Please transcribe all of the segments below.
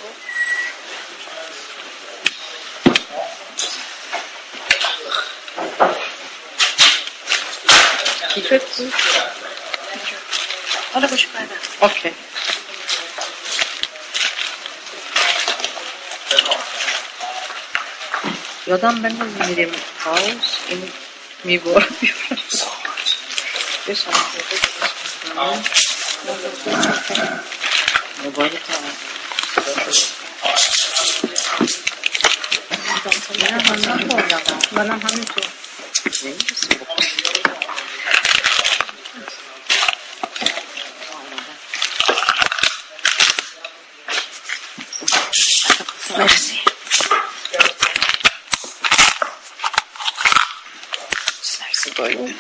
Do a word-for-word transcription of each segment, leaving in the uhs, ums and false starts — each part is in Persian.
کیفت بود؟ حالا باشه بعدا. اوکی. یادم بندازم میریم هاوس این میبور بیارم یه ساعت موبایل تا منم هم نخوردم منم همینطور مرسی باید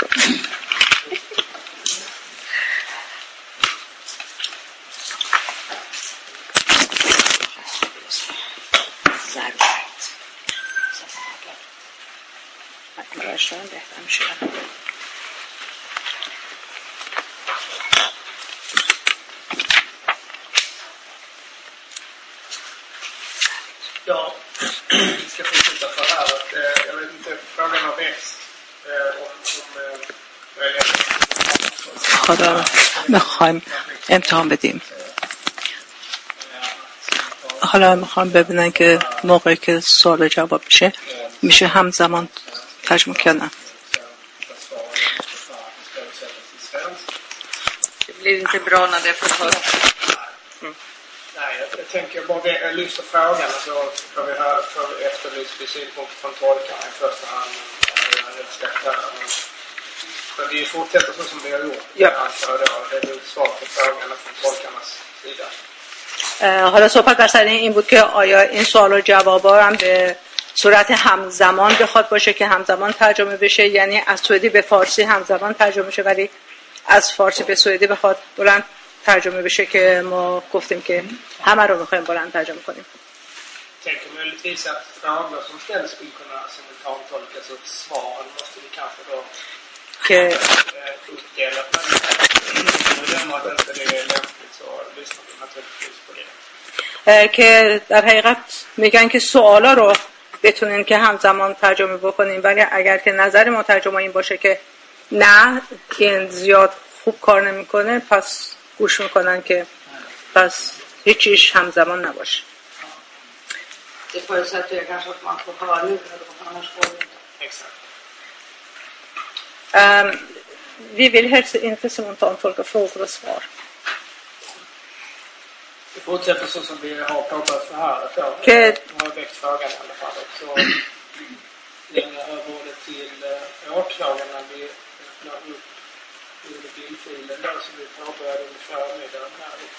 برشترم بهتر میشه Ja, vi ska fortsätta för här. Jag vet inte, frågan har växt om حالا میخوایم امتحان بدیم. حالا میخوام ببینن که موقعی که سوال جواب میشه میشه همزمان ترجمه کردن. Det blir inte bra när det är för högt. Nej, jag tänker bara jag lyfter frågan och så får vi höra för efterlyst synpunkter från tolkarna i första hand. Men vi fortsätter så som vi har gjort. Ja. Alltså då, det är ett svar på frågan från tolkarnas sida. حالا صحبت در سر این بود که آیا این سوال و جوابا هم به صورت همزمان بخواد باشه که همزمان ترجمه بشه، یعنی از سوئدی به فارسی همزمان ترجمه بشه ولی از فارسی به سوئدی بخواد بلند ترجمه بشه که ما گفتیم که همه رو می‌خوایم بلند ترجمه کنیم. Tänker möjligtvis att frågor som ställs skulle kunna simultantolkas och svaren måste vi kanske då که uppdela på det. Om att inte det är lämpligt så lyssnar vi naturligtvis på det. که در حقیقت میگن که سوالا رو بتونین که همزمان ترجمه بکنین، ولی اگر که نظر ما ترجمه این باشه که نه این زیاد خوب کار نمیکنه پس گوش میکنن که پس هیچ چیز همزمان نباشه. Det förutsätter jag kanske att man får höra nu eller annars får det inte. Exakt. Um, vi vill helst inte simultantolka frågor och svar. Vi fortsätter så som vi har pratat för här. Okay. Jag har väckt frågan i alla fall. Så lämnar jag över ordet till uh, åklagaren när vi öppnar upp bildfilen där som vi påbörjade under förmiddagen här. Och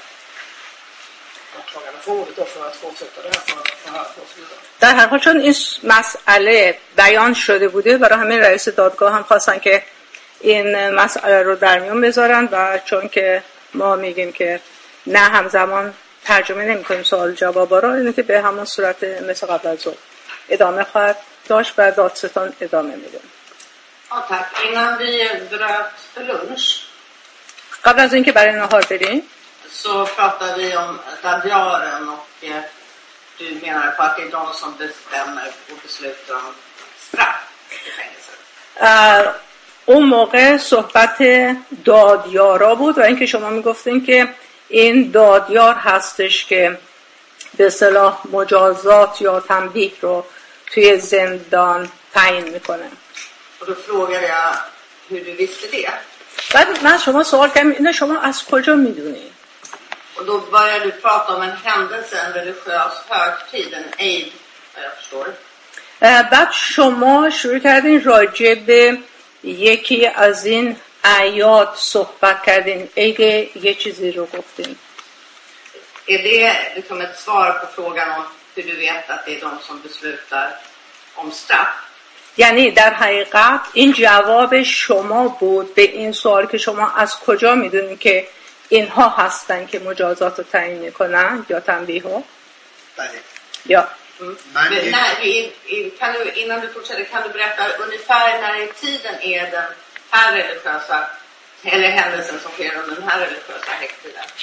uh, åklagaren får ordet då för att fortsätta det här för, för här. در هر حال چون این مسئله بیان شده بوده برای همین رئیس دادگاه هم خواستن که این مسئله رو در میون بذارن و چون که ما میگیم که نه همزمان ترجمه نمی‌کنیم سوال جوابا رو، اینه که به همون صورت مثل قبل از ظهر ادامه خواهد داشت و دادستان ادامه میده. Ja, tack. Innan vi bröt för lunch قبل از اینکه برای نهار بریم så pratade vi om Dadjaren och eh, du menar på att det är de som bestämmer och beslutar om straff i fängelset. اون موقع صحبت دادیارا بود و اینکه شما میگفتین که این دادیار هستش که به اصطلاح مجازات یا تنبیه رو توی زندان تعیین میکنه. Och då frågade jag hur du visste det. بعد من شما سوال کردم اینو شما از کجا میدونی؟ Och då började du prata om en händelse, en religiös högtid, en eid, jag förstår. بعد شما شروع کردین راجع به یکی از این اعیاد صحبت کردین، عید یه چیزی رو گفتین. Är det liksom ett svar på frågan om hur du vet att det är de som beslutar om straff? یعنی در حقیقت این جواب شما بود به این سوال که شما از کجا میدونید که اینها هستن که مجازات رو تعیین میکنن یا تنبیه ها؟ بله. یا Mm. Men, nej, kan du, innan du fortsätter kan du berätta ungefär när i tiden är den här religiösa eller händelsen som sker under den här religiösa högtiden?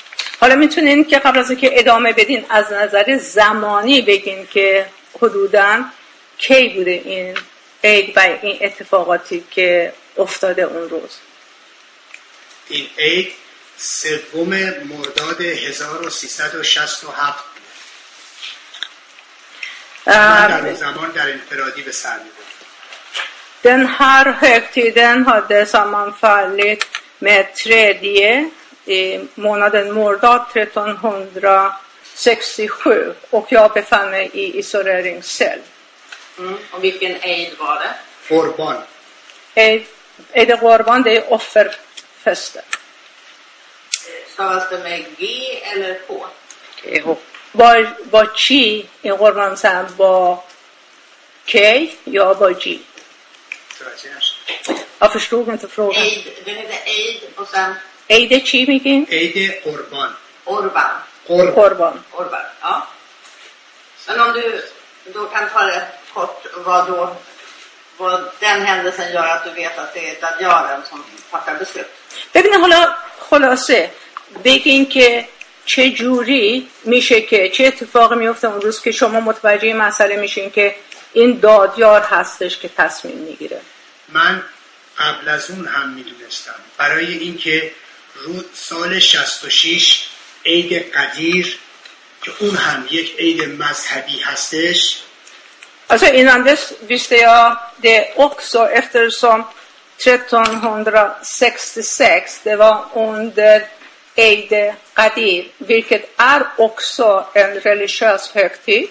حالا میتونین که قبل از اینکه ادامه بدین از نظر زمانی بگین که حدوداً کی بوده این عید و این اتفاقاتی که افتاده اون روز؟ این عید سوم مرداد هزار و سیصد و شصت و هفت من در اون زمان در انفرادی به سر می‌بردم. Den här högtiden hade sammanfallit med tredje i månaden Mordad trettonhundrasextiosju och jag befann mig i isoleringscell. Mm. Och vilken eid var det? قربان. Eid, eid Qurban, det är offerfesten. Stavas det med G eller K? با با چی این قربان سن؟ با کی یا با جی؟ Jag förstod inte frågan. Eid, det heter eid och sen Eid چی میگین؟ عید قربان. Orban. قربان. Orban, ja. Men om du då kan ta det kort, vad då vad den händelsen gör att du vet att det är Dadjaren som fattar beslut. ببینید حالا خلاصه بگین که چه جوری میشه که چه اتفاقی میفته اون روز که شما متوجه مسئله میشین که این دادیار هستش که تصمیم میگیره. من قبل از اون هم میدونستم برای اینکه رو سال شصت و شش عید قدیر که اون هم یک عید مذهبی هستش. Alltså innan dess visste jag det också eftersom trettonhundrasextiosex det var under Eid Qadir, vilket är också en religiös högtid.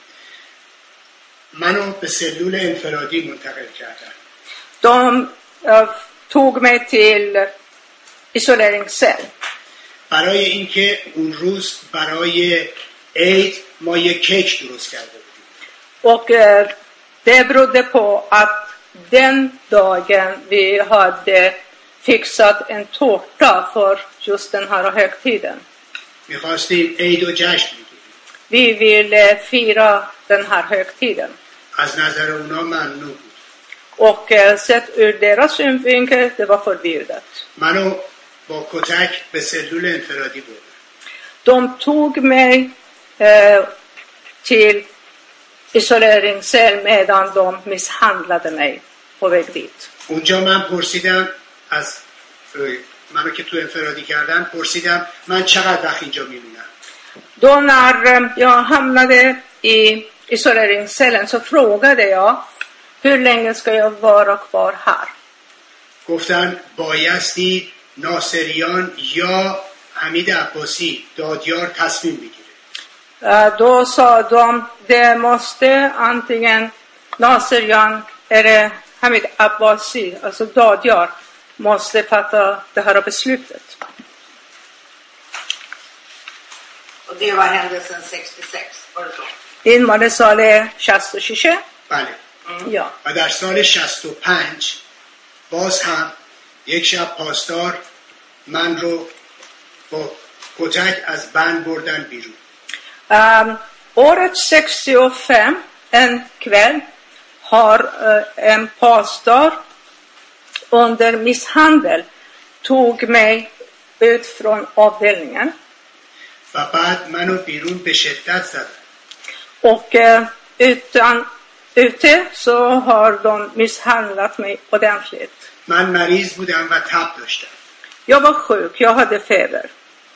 منو به سلول انفرادی منتقل کردن. De uh, tog mig till isoleringscell. برای اینکه اون روز برای عید ما یک کیک درست کرده بودیم. Och uh, det berodde på att den dagen vi hade fixat en tårta för just den här högtiden. می‌خواستیم عید و جشن بگیریم. Vi ville fira den här högtiden. از نظر اونا ممنوع بود. Och uh, sett ur deras synvinkel det var förbjudet. منو با کتک به سلول انفرادی بردن. De tog mig uh, till isoleringscell medan de misshandlade mig på väg dit. اونجا من پرسیدم از منو که تو انفرادی کردن پرسیدم من چقدر وقت اینجا میمونم. Då när jag hamnade i isoleringscellen så frågade jag hur länge ska jag vara kvar här. گفتن بایستی ناصریان یا حمید عباسی دادیار تصمیم بگیره. Då sa de det måste antingen Nasirjan eller Hamid Abbasi, alltså Dadjar, måste fatta det här beslutet. Och det var händelsen sextiosex, var det så? این مال سال شصت و شش. بله. یا. و در سال شصت و پنج باز هم یک شب پاسدار من رو با کتک از بند بردن بیرون. Um, året sextiofem, en kväll, har uh, en pastor under misshandel tog mig ut från avdelningen. و بعد منو بیرون به شدت زدن. Och uh, utan, ute så har de misshandlat mig ordentligt. من مریض بودم و تب داشتم. Jag var sjuk, jag hade feber.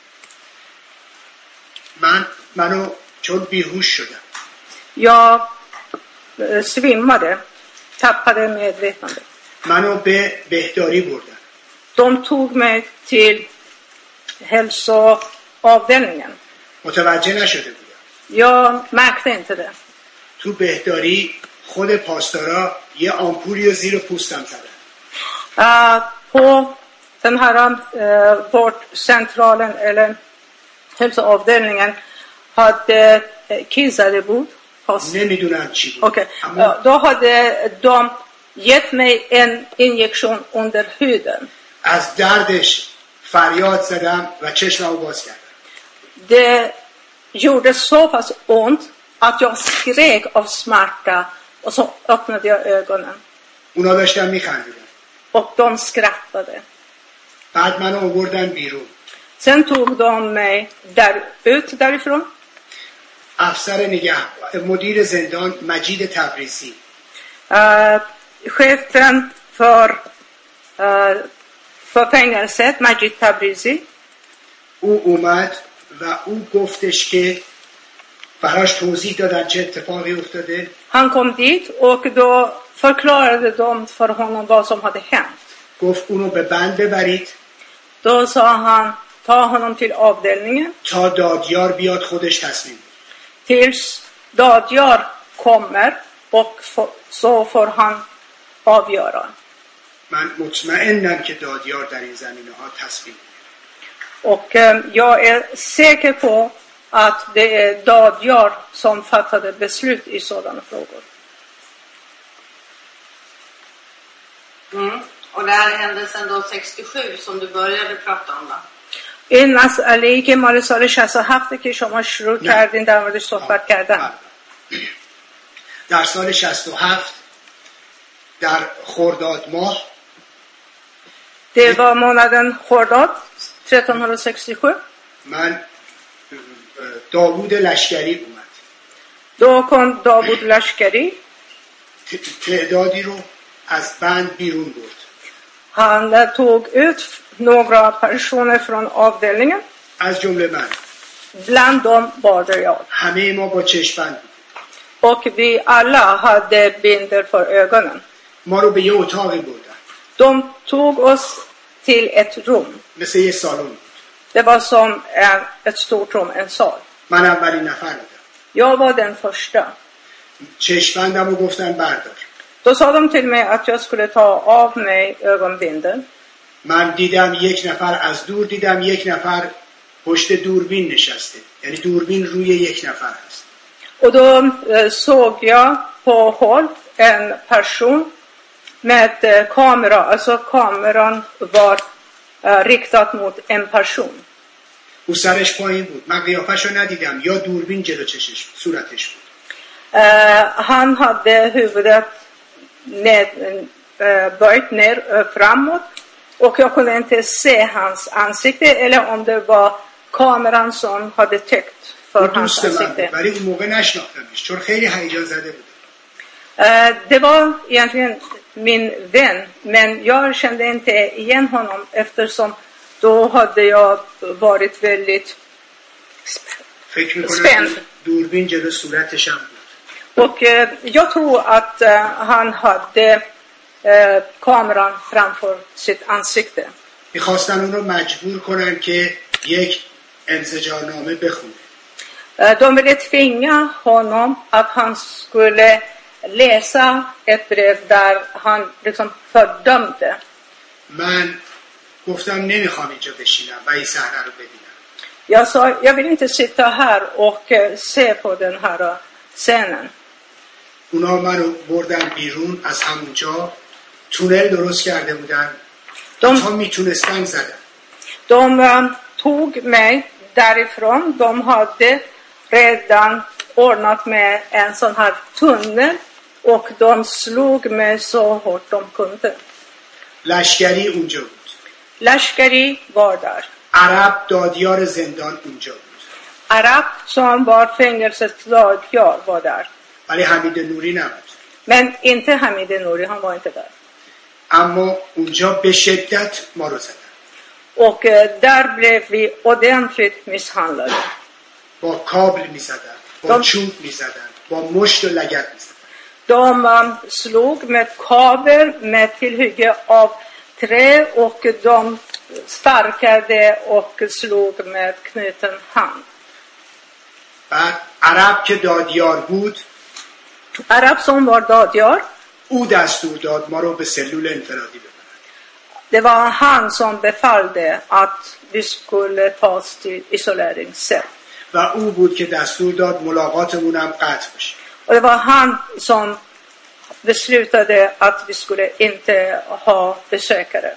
من منو چون بیهوش شدم. Jag uh, svimmade, tappade medvetandet. منو به بهداری بردن. De tog mig till hälsoavdelningen. متوجه نشده بودم. Jag märkte inte det. تو بهداری خود پاسدارا یه آمپولی رو زیر پوستم زدن. Uh, på den här uh, vårdcentralen eller hälsoavdelningen hade uh, kissade bord. نمیدونم چی بود. Okej. Okay. Uh, då hade de gett mig en injektion under huden. از دردش فریاد زدم و چشممو باز کردم. Det gjorde så pass ont att jag skrek av smärta och så öppnade jag ögonen. اونا داشتن میخندیدن. Och de skrattade. بعد منو آوردن بیرون. Sen tog de mig där, ut därifrån. افسر نگه مدیر زندان مجید تبریزی Uh, chefen för, uh, för fängelset, Majid Tabrizi. او اومد و او گفتش که براش توضیح دادن چه اتفاقی افتاده. Han kom dit och då förklarade de för honom vad som hade hänt. گفت اونو به بند ببرید. Då sa han, ta honom till avdelningen. تا دادیار بیاد خودش تصمیم. Tills Dadjar kommer och få, så får han avgöra. من مطمئنم که دادیار در این زمینه‌ها تصمیم. Och eh, jag är säker på att det är Dadjar som fattade beslut i sådana frågor. Mm. Och det här hände sedan då sextiosju som du började prata om då? این مسئله‌ای که مال سال شصت و هفت که شما شروع کردین در موردش صحبت کردن. در سال شصت و هفت در خرداد ماه Det var månaden خرداد trettonhundrasextiosju. من داوود لشکری اومد. Då kom Davud Lashkari. تعدادی رو از بند بیرون برد. Han tog ut några personer från avdelningen. از جمله من. Bland dem var det jag. همه ما با چشم‌بند بودیم. Och vi alla hade binder för ögonen. ما رو به یه اتاقی بردن. De tog oss till ett rum. مثل یه سالن. Det var som en, ett stort rum, en sal. من اولین نفر بودم. Jag var den första. چشم‌بندم رو گفتن بردار. Då sa de till mig att jag skulle ta av mig ögonbinden. من دیدم یک نفر از دور دیدم یک نفر پشت دوربین نشسته. یعنی دوربین روی یک نفر هست. Och då eh, såg jag på håll en person med eh, kamera. Alltså kameran var eh, riktad mot en person. او سرش پایین بود. من قیافش رو ندیدم. یا دوربین جلو چشش بود. صورتش بود. Eh, han hade huvudet ned, eh, böjt ner eh, framåt. Och jag kunde inte se hans ansikte. Eller om det var kameran som hade täckt för hans ansikte. ولی اون موقع نشناختمش چون خیلی هیجان زده بود. Eh, det var egentligen min vän. Men jag kände inte igen honom. Eftersom då hade jag varit väldigt فکر می‌کنم spänd. دوربین جلو صورتش هم بود. Och eh, jag tror att eh, han hade eh, kameran framför sitt ansikte. می‌خواستن اون رو مجبور کنن که یک انزجارنامه بخونه. Eh, de ville tvinga honom att han skulle läsa ett brev där han liksom fördömde. من گفتم نمیخوام اینجا بشینم و این صحنه رو ببینم. Jag sa, jag vill inte sitta här och eh, se på den här eh, scenen. اونا منو بردن بیرون از همونجا تونل درست کرده بودن. De, تا میتونستن زدن. de eh, tog mig därifrån. De hade redan ordnat med en sån här tunnel och de slog mig så hårt de kunde. لشکری اونجا بود. Lashkari var där. عرب دادیار زندان اونجا بود. Arab som var fängelsets Dadjar var där. ولی حمید نوری نبود. Men inte Hamid Nouri, han var inte där. اما اونجا به شدت ما رو زدن. Och eh, där blev vi ordentligt misshandlade. با کابل میزدن. با De- چوب میزدن. با مشت و لگد میزدن. De um, slog med kabel med tillhygge av trä och de sparkade och slog med knuten hand. بعد عرب که دادیار بود Arab som var Dadjar, او دستور داد ما رو به سلول انفرادی ببرن. det var han som befallde att vi skulle tas till isoleringscell. و او بود که دستور داد ملاقاتمون هم قطع بشه. Och det var han som beslutade att vi skulle inte ha besökare.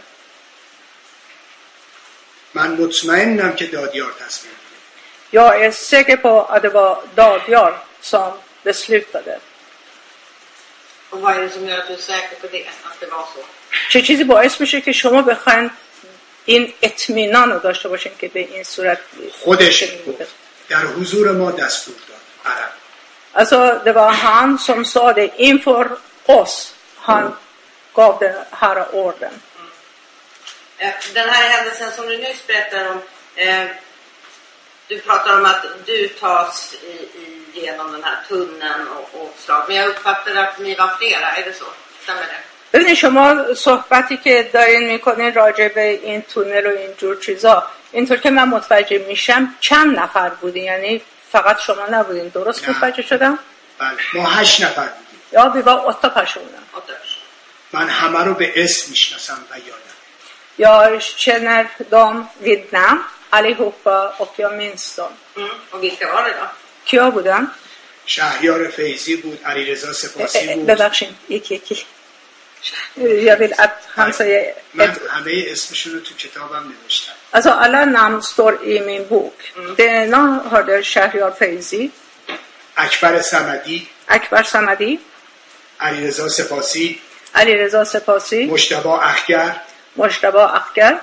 من مطمئنم که دادیار تصمیم گرفت. Jag är säker på att det var Dadjar som beslutade. Och vad är det som gör att du är säker på det? Att det var så? چه چیزی باعث میشه که شما بخواید این اطمینان رو داشته باشین که به این صورت خودش در حضور ما دستور داد. عرب. Alltså det var han som sa det inför oss. Han gav det här orden. Den här händelsen som du nyss berättar om, eh, du pratar om att du tas i, i, genom den här tunneln och, och slag. Men jag uppfattar att ni var flera, är det så? Stämmer det? ببینید شما صحبتی که دارین میکنین راجع به این تونل و این جور چیزا، اینطور که من متوجه میشم چند نفر بودین؟ یعنی فقط شما نبودین، درست متوجه شدم؟ بله، ما هشت نفر بودیم. یا بیوا åtta personer. من همه رو به اسم میشناسم و یادم. Jag känner dem vid namn allihopa och jag minns dem. Mm. Och vilka var det då? کیا بودن؟ شهریار فیضی بود، علیرضا سپاسی بود. ببخشید یکی یکی. Jag vill att han säger من همه اسمشون رو تو کتابم نوشتم. Alltså alla namn står i min bok. Mm. Det ena hörde Shahriar Faizi. اکبر صمدی. اکبر صمدی. علیرضا سپاسی. علیرضا سپاسی. مجتبی اخگر. مجتبی اخگر.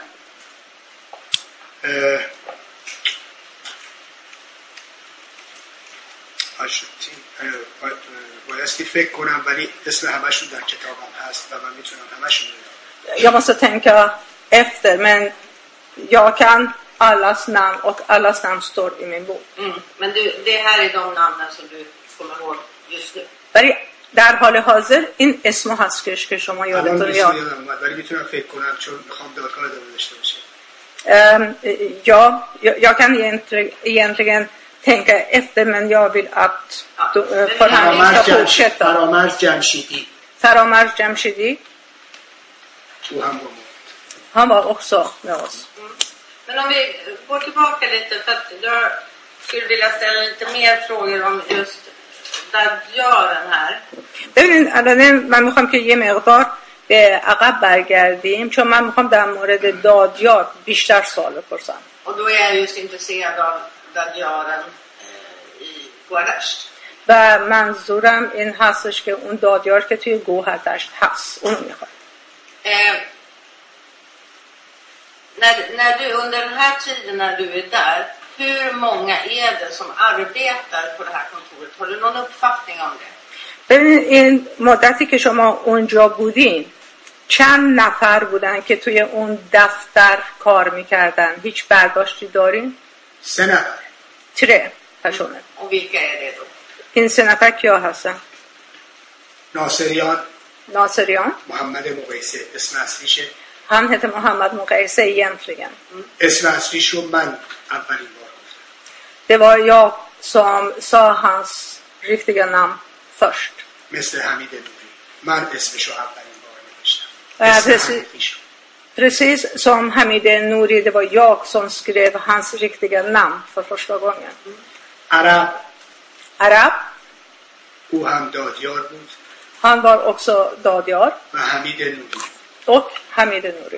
آشوتی بایستی فکر کنم ولی اسم همشون در کتابم هست و من میتونم همشون رو Jag måste tänka efter men jag kan allas namn och allas namn står i min bok. Mm. Men du, det här är de namnen som du kommer ihåg just nu. ولی در حال حاضر این اسم هستش که شما یادتون میاد. ولی میتونم فکر کنم چون میخوام دادگاه ادامه داشته باشه. Ja, jag kan egentligen tänka efter men jag vill att förhandlingen ska fortsätta. فرامرز جمشیدی. فرامرز جمشیدی. تو هم با ما. Han var också med oss. Mm. Men om vi går tillbaka lite för att jag skulle vilja ställa lite mer frågor om just دادیارن här. ببینید الان من میخوام که یه مقدار به عقب برگردیم چون من میخوام در مورد دادیار بیشتر سوال بپرسم. Och då är jag just intresserad av دادیارن i Gårdasht. و منظورم این هستش که اون دادیار که توی گوهردشت هست اونو میخوام. När, när du under den här tiden när du är där, hur många är det som arbetar på det här kontoret? Har du någon uppfattning om det? ببینید این مدتی که شما اونجا بودین چند نفر بودن که توی اون دفتر کار میکردن؟ هیچ برداشتی دارین؟ سه نفر. تره personer. Och vilka är det då? این سه نفر کیا هستن؟ ناصریان. ناصریان. محمد مقیسه اسم اصلیشه. Han heter Mohammad Muqaise egentligen. Mm. اسم اصلیش رو من اولین بار گفتم. Det var jag som sa hans riktiga namn först. مثل حمید نوری. من اسمش رو اولین بار نوشتم. Ja, precis, precis som Hamid Nouri, det var jag som skrev hans riktiga namn för första gången. عرب. Arab. او هم دادیار بود. Han var också dadiar. و حمید نوری. Och Hamid Nouri.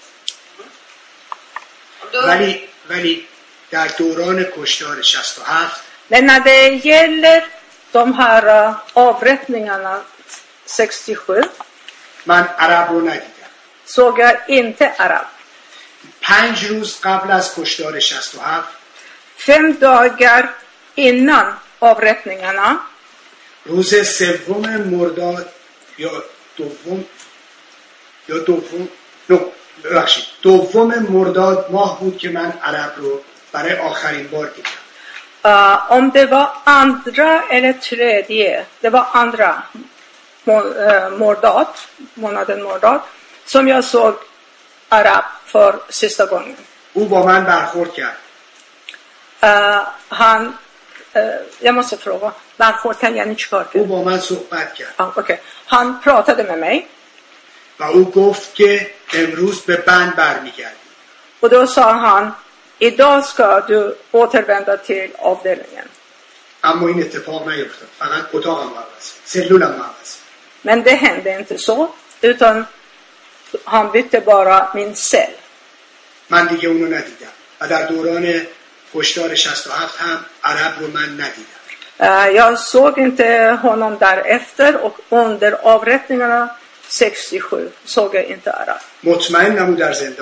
ولی ولی در دوران کشتار شصت و هفت Men när det gäller de här avrättningarna sextiosju من عرب رو ندیدم. såg jag inte arab. پنج روز قبل از کشتار شصت و هفت Fem dagar innan avrättningarna روز سوم مرداد یا دوم یا دوم نو ببخشید دوم مرداد ماه بود که من عرب رو برای آخرین بار دیدم. Uh, om det var andra eller tredje, det var andra må, uh, mordad, månaden mordad, som jag såg arab för sista gången. او با من برخورد کرد. Uh, han, uh, jag måste fråga, varför kan jag inte köra? او با من صحبت کرد. Uh, okay. Han pratade med mig. و او گفت که امروز به بند برمیگردی. Och då sa han, idag ska du återvända till avdelningen. اما این اتفاق نیفتاد. فقط اتاقم عوض. سلولم عوض. Men det hände inte så, utan han bytte bara min cell. من دیگه اونو ندیدم. و در دوران کشتار شصت و هفت هم عرب رو من ندیدم. Uh, jag såg inte honom därefter och under avrättningarna sextiosju såg jag inte arab. مطمئنم او در زندان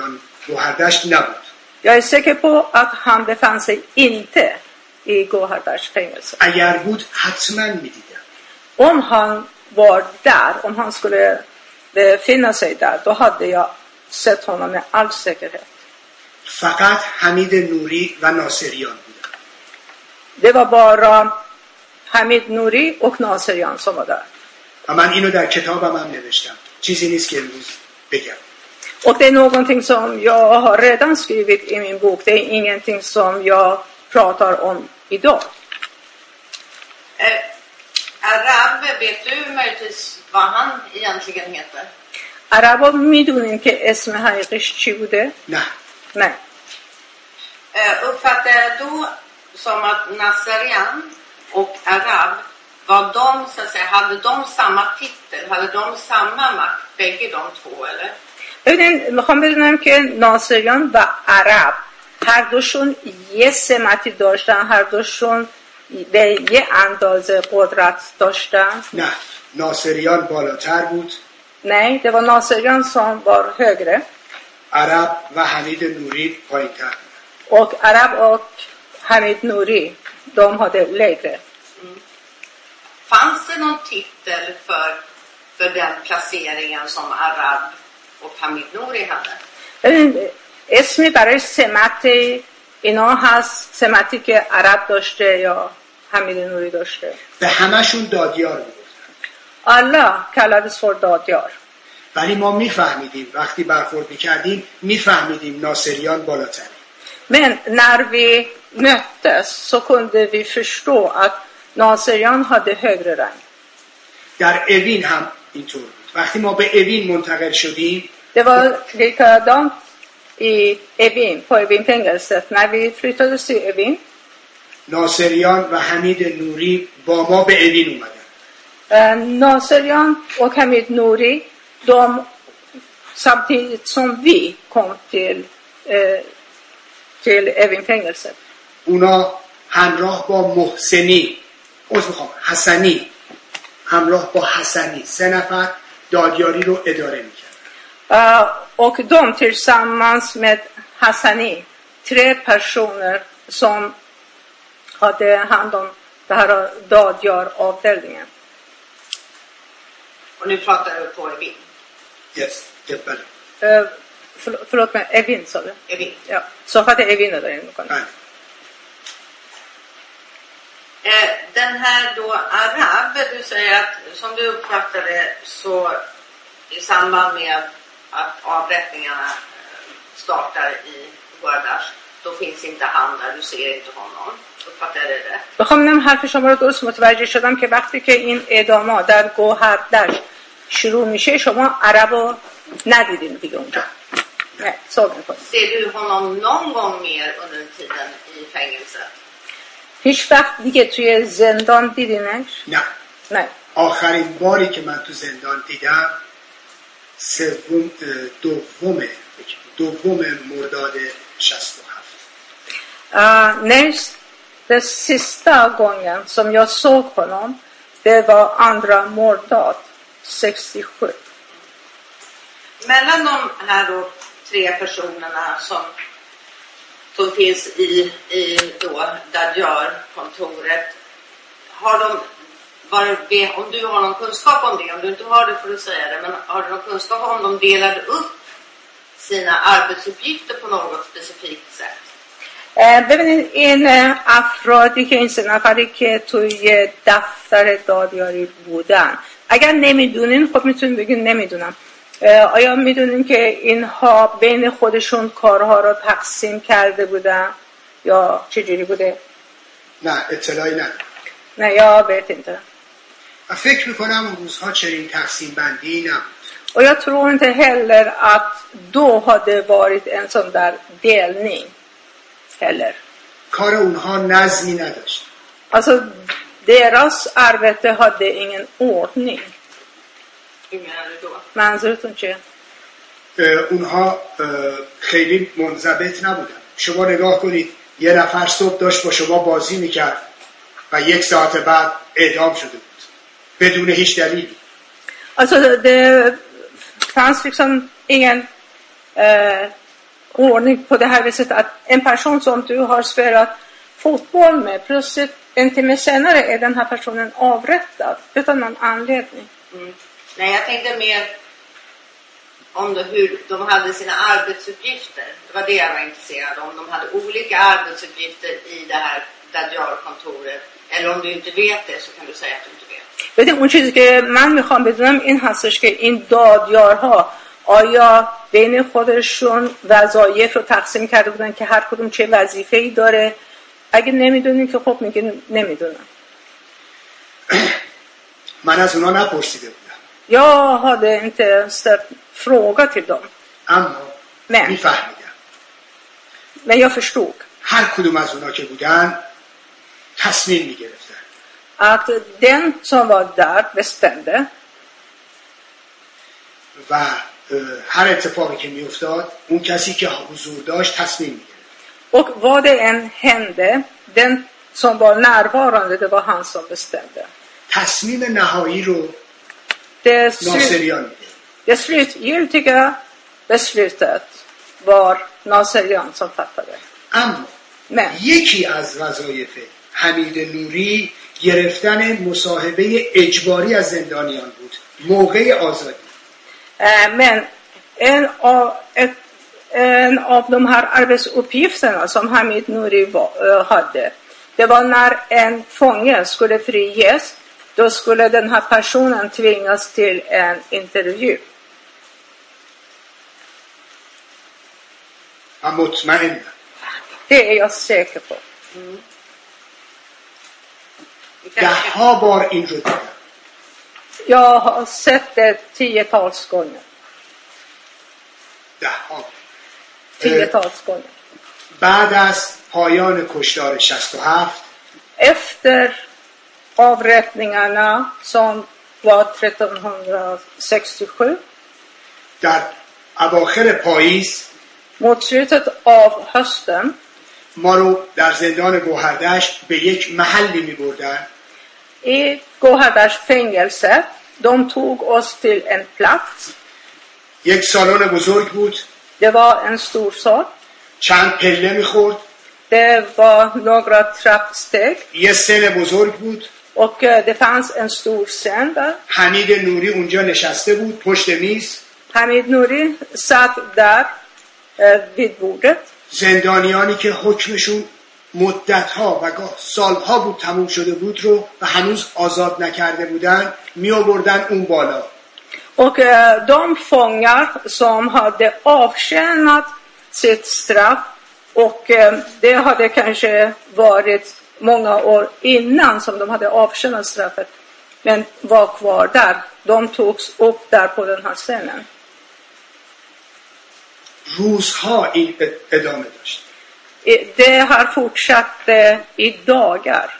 گوهردشت نبود. Jag är säker på att han befann sig inte i Gohardars fängelse. اگر بود حتما میدیدم. Om han var där, om han skulle befinna sig där, då hade jag sett honom med all säkerhet. فقط حمید نوری و ناصریان بودن. Det var bara Hamid Nouri och Naserian som var där. و من اینو در کتابم هم نوشتم. چیزی نیست که امروز بگم. Och det är någonting som jag har redan skrivit i min bok. Det är ingenting som jag pratar om idag. Eh, Arab, vet du möjligtvis vad han egentligen heter? عربا میدونین که اسم حقیقیش چی بوده؟ نه. نه. Eh, uppfattar jag då som att Naserian och Arab, var de, så att säga, hade de samma titel? Hade de samma makt, bägge de två, eller? ببینین میخوام بدونم که ناصریان و عرب هر دوشون یه سمتی داشتن، هر دوشون به یه اندازه قدرت داشتن. نه. ناصریان بالاتر بود. Nej, det var Naserian som var högre. عرب و حمید نوری پایین‌تر. Och Arab och Hamid Nouri, de hade lägre. Mm. Fanns det någon titel för, för den placeringen som Arab och Hamid Nouri hade? ببین اسمی برای سمت اینا هست، سمتی که عرب داشته یا حمید نوری داشته؟ به همشون دادیار بود. Allah kallades för دادیار. ولی ما میفهمیدیم وقتی برخورد میکردیم میفهمیدیم ناصریان بالاتره. Men när vi möttes så kunde vi förstå att Naserian hade högre rang. در اوین هم اینطور بود. وقتی ما به اوین منتقل شدیم Det var likadant i Evin, på Evin-fängelset. När vi flyttades till Evin, ناصریان و حمید نوری با ما به اوین اومدن. eh, Naserian och Hamid Nouri, de samtidigt som vi kom till eh, till Evin-fängelset. اونا همراه با محسنی، عذر میخوام حسنی، همراه با حسنی سه نفر دادیاری رو اداره میکرد. Uh, och de tillsammans med Hassani, tre personer som hade hand om det här dadjaravdelningen. Och nu pratar du på Evin. Yes, det bättre. Uh, för, förlåt mig, Evin sa du? Evin. Ja, så hade Evin där inne. Nej. Eh, den här då Arab, du säger att som du uppfattade så i samband med att avrättningarna startar i Gohardast, då finns inte han där, du ser inte honom. Uppfattar jag det rätt? بخوام اینم حرف شما رو درست متوجه شدم که وقتی که این اعدام‌ها در گوهردشت شروع میشه شما عرب رو ندیدین دیگه اونجا. نه، så میکنید. Ser du honom någon gång mer under tiden i fängelset? هیچ وقت دیگه توی زندان دیدینش؟ نه. نه. آخرین باری که من تو زندان دیدم سوم دوم دوم مرداد شصت و هفت. Uh, näst, det sista gången som jag såg honom, det var andra morddag, sextiosju. Mellan de här då tre personerna som, som finns i, i då Dadjar-kontoret, har de varit, om du har någon kunskap om det, om du inte har det får du säga det, men har du någon kunskap om de delade upp sina arbetsuppgifter på något specifikt sätt? ببینید این افرادی که این سه نفری که توی دفتر دادیاری بودن اگر نمیدونین خب میتونین بگین نمیدونم آیا میدونین که اینها بین خودشون کارها رو تقسیم کرده بودن یا چجوری بوده؟ نه اطلاعی ندارم. نه یا vet inte. و فکر میکنم اون روزها چنین تقسیم بندی نبود. Och jag tror inte heller att då hade varit en sån där delning heller. کار اونها نظمی نداشت. Alltså deras arbete hade ingen ordning. Hur menar du då? منظورتون چیه؟ اونها خیلی منضبط نبودن. شما نگاه کنید یه نفر صبح داشت با شما بازی میکرد و یک ساعت بعد اعدام شده بود بدون هیچ دلیلی. Alltså det fanns liksom ingen eh, ordning på det här viset att en person som du har spelat fotboll med plötsligt en timme senare är den här personen avrättad utan någon anledning. Mm. Nej, jag tänkte mer om det, hur de hade sina arbetsuppgifter. Det var det jag var intresserad om. De hade olika arbetsuppgifter i det här دادیار-kontoret. Eller om du inte vet det så kan du säga att du inte vet. ببین اون چیزی که من میخوام بدونم این هستش که این دادیارها آیا بین خودشون وظایف رو تقسیم کرده بودن که هر کدوم چه وظیفه‌ای داره؟ اگه نمیدونیم که خب میگین نمیدونم. من از اونا نپرسیده بودم. Jag hade inte ställt fråga till dem. اما Men, میفهمیدم. men jag förstod هر کدوم از اونا که بودن تصمیم میگرفتن. att den som var där bestämde. و هر اتفاقی که میافتاد اون کسی که حضور داشت تصمیم میگرفت. Och vad det än hände, den som var närvarande, det var han som bestämde. تصمیم نهایی رو Det, slut, ناصریان میگه. det slutgiltiga beslutet var Naserian som fattade. اما Men یکی از وظایف حمید نوری گرفتن مصاحبه اجباری از زندانیان بود موقع آزادی. eh, men en av, ett, en av de här arbetsuppgifterna som Hamid Nouri var, eh, hade, det var när en fånge skulle friges, då skulle den här personen tvingas till en intervju. من مطمئنم. Det är jag säker på. Mm. ده ها بار این رو دیدم. Jag har sett det tiotals gånger. ده ها. Tiotals gånger. بعد از پایان کشتار شصت و هفت Efter avrättningarna som var trettonhundrasextiosju, در اواخر پاییز mot slutet av hösten, ما رو در زندان گوهردشت به یک محلی می بردن i Gohardars fängelse, de tog oss till en plats. یک سالن بزرگ بود. Det var en stor sal. چند پله می خورد. Det var några trappsteg. یه سن بزرگ بود. Och eh, det fanns en stor scen där. حمید نوری اونجا نشسته بود پشت میز. Hamid Nouri satt där eh, vid bordet. زندانیانی که حکمشون مدتها و گاه سالها بود تموم شده بود رو و هنوز آزاد نکرده بودن می آوردن اون بالا. Och eh, de fångar som hade avtjänat sitt straff och eh, det hade kanske varit många år innan som de hade avtjänat straffet men var kvar där. De togs upp där på den här scenen. روزها این ادامه داشت. Det har fortsatt eh, i dagar.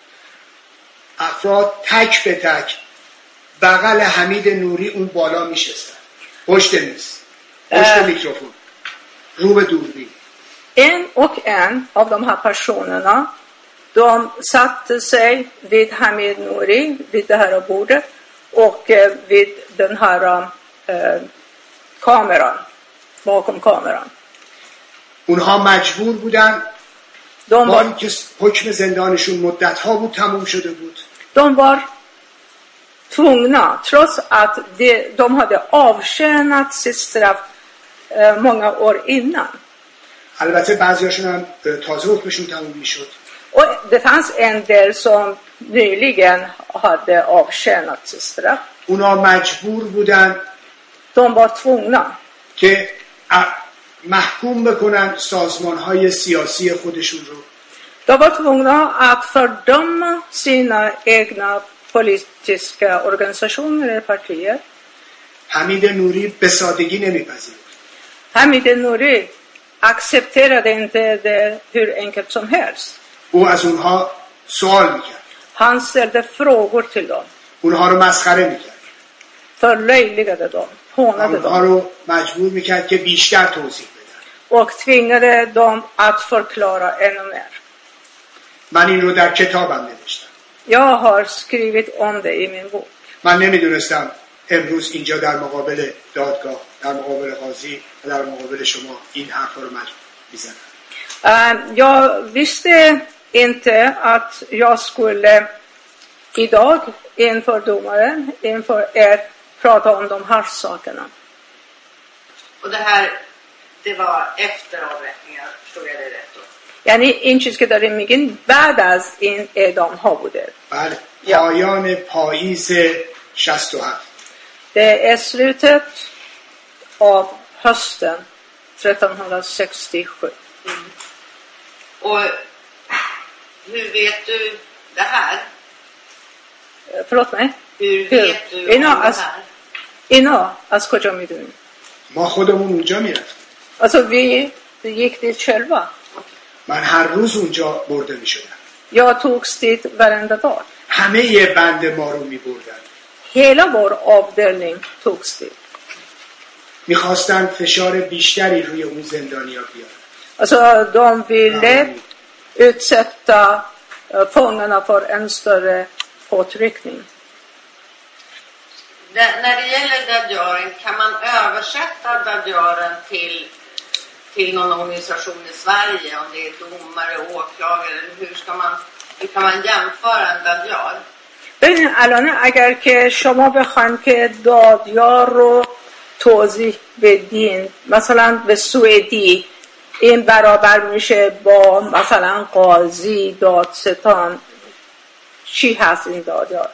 افراد تک به تک بغل حمید نوری اون بالا میشستن پشت میز پشت میکروفون رو به دوربین. En och en av de här personerna, de satte sig vid Hamid Nouri, vid det här bordet och eh, vid den här eh, kameran, bakom kameran. اونها مجبور بودن De با var, اینکه حکم زندانشون مدتها بود تموم شده بود de var tvungna, trots att de, de hade avtjänat sitt straff eh, många år innan. البته بعضیاشون هم تازه حکمشون تموم میشد. Och det fanns en del som nyligen hade avtjänat sitt straff. اونا مجبور بودن De var tvungna که محکوم بکنن سازمانهای سیاسی خودشون رو. De var tvungna att fördöma sina egna politiska organisationer eller partier. حمید نوری به سادگی نمیپذیرفت. Hamid Nouri accepterade inte det hur enkelt som helst. او از اونها سوال میکرد. Han ställde frågor till dem. اونها رو مسخره میکرد. Förlöjligade dem. Hånade اونها dem. رو مجبور میکرد که بیشتر توضیح بدن. Och tvingade dem att förklara ännu mer. من این رو در کتابم نوشتم. Jag har skrivit om det i min bok. من نمیدونستم امروز اینجا در مقابل دادگاه، در مقابل قاضی و در مقابل شما این حرف رو من میزنم. Jag visste inte att jag skulle idag inför domaren, inför er, prata om de här sakerna. Och det här, det var efter avrättningen, förstod jag det rätt då? یعنی این چیز که داریم میگین بعد از این اعدام ها بوده. بله. پایان پاییز شصت و هفت. Det är slutet av hösten trettonhundrasextiosju. Mm. Och hur vet du det här? Förlåt mig? Hur vet du اینا om det از här? اینا از کجا میدونیم؟ ما خودمون اونجا میرفتیم. Alltså vi gick dit själva. من هر روز اونجا برده میشدم. Jag togs dit varenda dag. همه یه بند ما رو میبردن. Hela vår avdelning togs dit. میخواستن فشار بیشتری روی اون زندانیا بیارن. Alltså de ville utsätta fångarna för en större påtryckning. Det, när det gäller Dadjaren, kan man översätta Dadjaren till, till någon organisation i Sverige? Om det är domare, åklagare, eller hur ska man, hur kan man jämföra en Dadjar? ببینید الان اگر که شما بخواید که دادیار رو توضیح بدین، مثلا به سوئدی این برابر میشه با مثلا قاضی، دادستان، چی هست این دادیار؟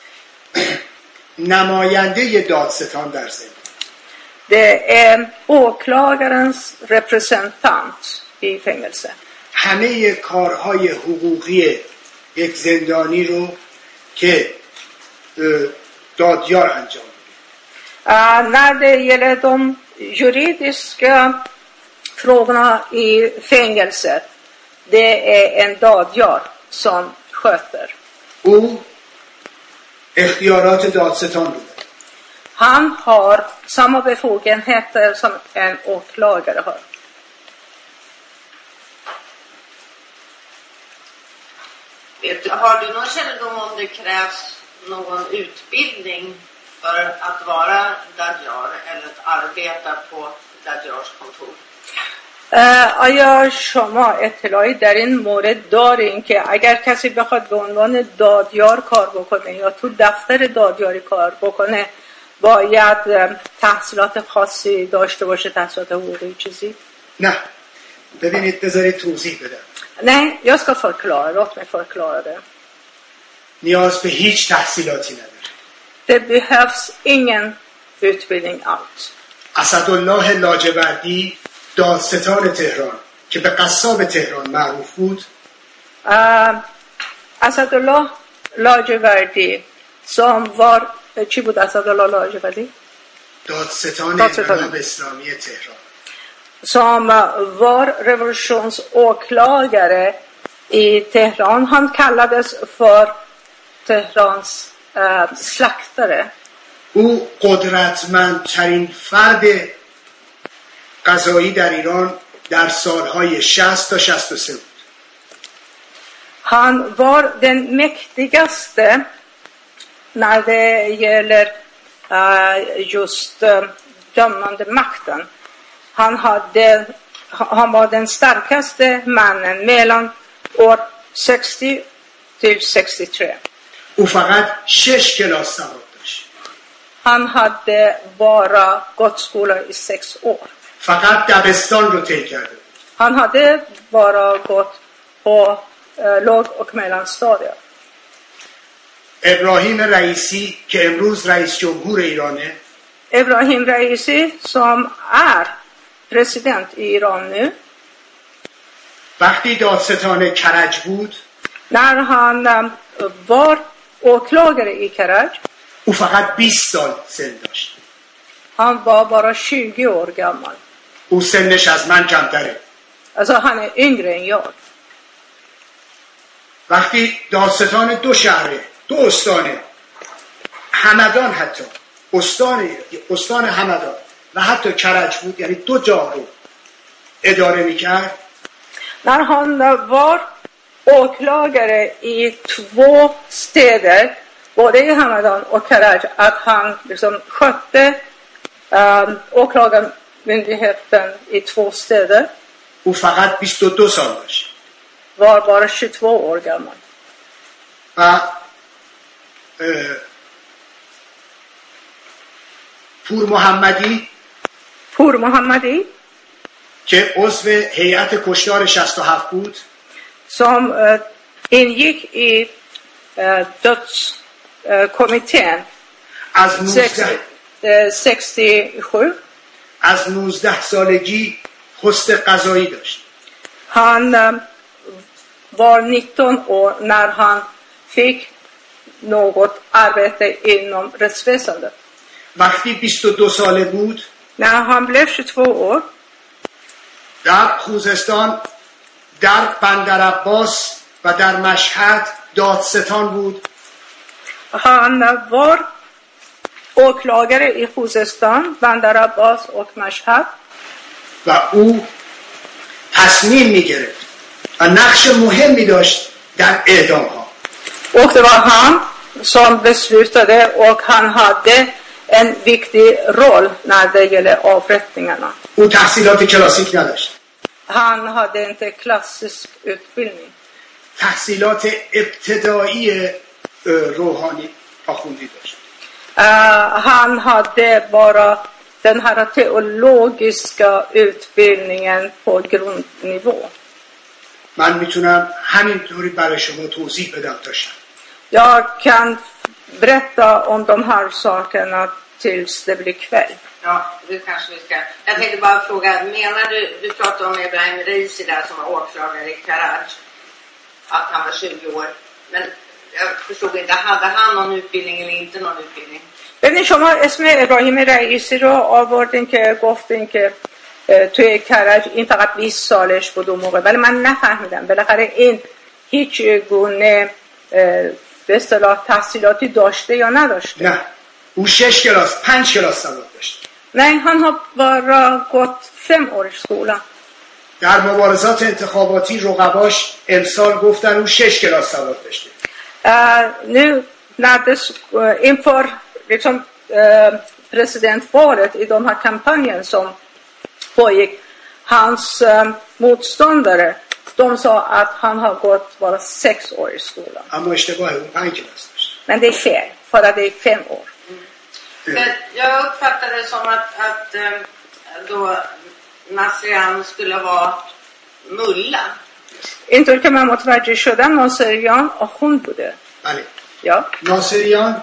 نماینده دادستان در زندان. Det är åklagarens representant i fängelse. همه کارهای حقوقی یک زندانی رو که دادیار انجام میده. När det gäller de juridiska frågorna i fängelset, det är en dadjar som sköter. او اختیارات دادستان رو داره. Han har samma befogenheter som en åklagare har. Vet du, har du någon kännedom om det krävs någon utbildning för att vara Dadjar eller att arbeta på Dadjars kontor? آیا شما اطلاعی در این مورد دارین که اگر کسی بخواد به عنوان دادیار کار بکنه یا تو دفتر دادیاری کار بکنه باید تحصیلات خاصی داشته باشه، تحصیلات حقوقی چیزی؟ نه، ببینید بذارید توضیح بدم. Nej, jag ska förklara. Låt mig förklara det. نیاز به هیچ تحصیلاتی نداره. Det behövs ingen utbildning alls. اسدالله لاجوردی دادستان تهران که به قصاب تهران معروف بود، uh, Asadullah Lajevardi som var چی بود Asadullah Lajevardi؟ دادستان انقلاب اسلامی تهران، som var revolutionsåklagare i Teheran. Han kallades för Teherans uh, slaktare. او قدرتمندترین فرد قضایی در ایران در سالهای شصت تا شصت و سه بود. Han var den mäktigaste när det gäller uh, just uh, dömande makten. Han, hade, han var den starkaste mannen mellan år sextio till sextiotre. او فقط شش کلاس سواد داشت. Han hade bara gått skola i sex år. فقط دبستان رو طی کرده. Han hade bara gått på eh, låg- och mellanstadiet. ابراهیم رئیسی که امروز رئیس جمهور ایرانه، Ibrahim Raisi som är president i Iran nu, وقتی دادستان کرج بود när han eh, var åklagare i Karaj, او فقط بیست سال سن داشت. han var bara tjugo år gammal. او سنش از من کمتره. Alltså han är yngre än jag. وقتی دادستان دو شهره، دو استانه، همدان، حتی استان استان همدان و حتی کرج بود، یعنی دو جا رو اداره میکرد، När han var åklagare i två städer både i Hamadan och Karaj att han liksom skötte um, åklagarmyndigheten i två städer. او فقط بیست و دو سال داشت. Var bara tjugotvå år gammal. و پور محمدی پور محمدی که عضو هیئت کشتار شصت و هفت بود som uh, ingick i uh, dödskommittén از نوزده sextiosju. از نوزده سالگی پست قضایی داشت. Han uh, var nitton år när han fick något arbete inom rättsväsendet. وقتی بیست و دو ساله بود När han blev tjugotvå år در خوزستان در بندر عباس و در مشهد دادستان بود. Han var åklagare i Khuzestan, Bandar Abbas och Mashhad. و او تصمیم می‌گرفت و نقش مهمی داشت در اعدام‌ها. Och det var han som beslutade och han hade en viktig roll när det gäller avrättningarna. او تحصیلات کلاسیک نداشت. Han hade inte klassisk utbildning. تحصیلات ابتدایی روحانی آخوندی داشت. Uh, han hade bara den här teologiska utbildningen på grundnivå. من میتونم همینطوری برای شما توضیح بدم داشتم. Jag kan berätta om de här sakerna tills det blir kväll. Ja, det kanske vi ska. Jag tänkte bara fråga, menar du, du pratade om Ebrahim Reisi där som var åklagare i Karaj, att han var tjugo år. Men jag förstod inte, hade han någon utbildning eller inte någon utbildning? ببین شما اسم ابراهیم رئیسی رو آوردین که گفتین که توی کرج این فقط بیست سالش بود اون موقع، ولی من نفهمیدم بالاخره این هیچ گونه به اصطلاح تحصیلاتی داشته یا نداشته؟ نه، او شش کلاس پنج کلاس سواد داشت. Nej, han har bara gått fem år i skolan. در مبارزات انتخاباتی رقباش امسال گفتن او شش کلاس سواد داشته. Uh, nu när det uh, inför liksom, uh, presidentvalet i de här kampanjen som pågick, hans uh, motståndare, de sa att han har gått bara sex år i skolan. اما اشتباهه، اون پنج کلاس داشت. Men det är fel, för att det är fem år. Mm. Men jag uppfattade det som att, att då Nasrian skulle vara mulla. اینطور که من متوجه شدم ناصریان آخوند بوده. بله. یا ناصریان،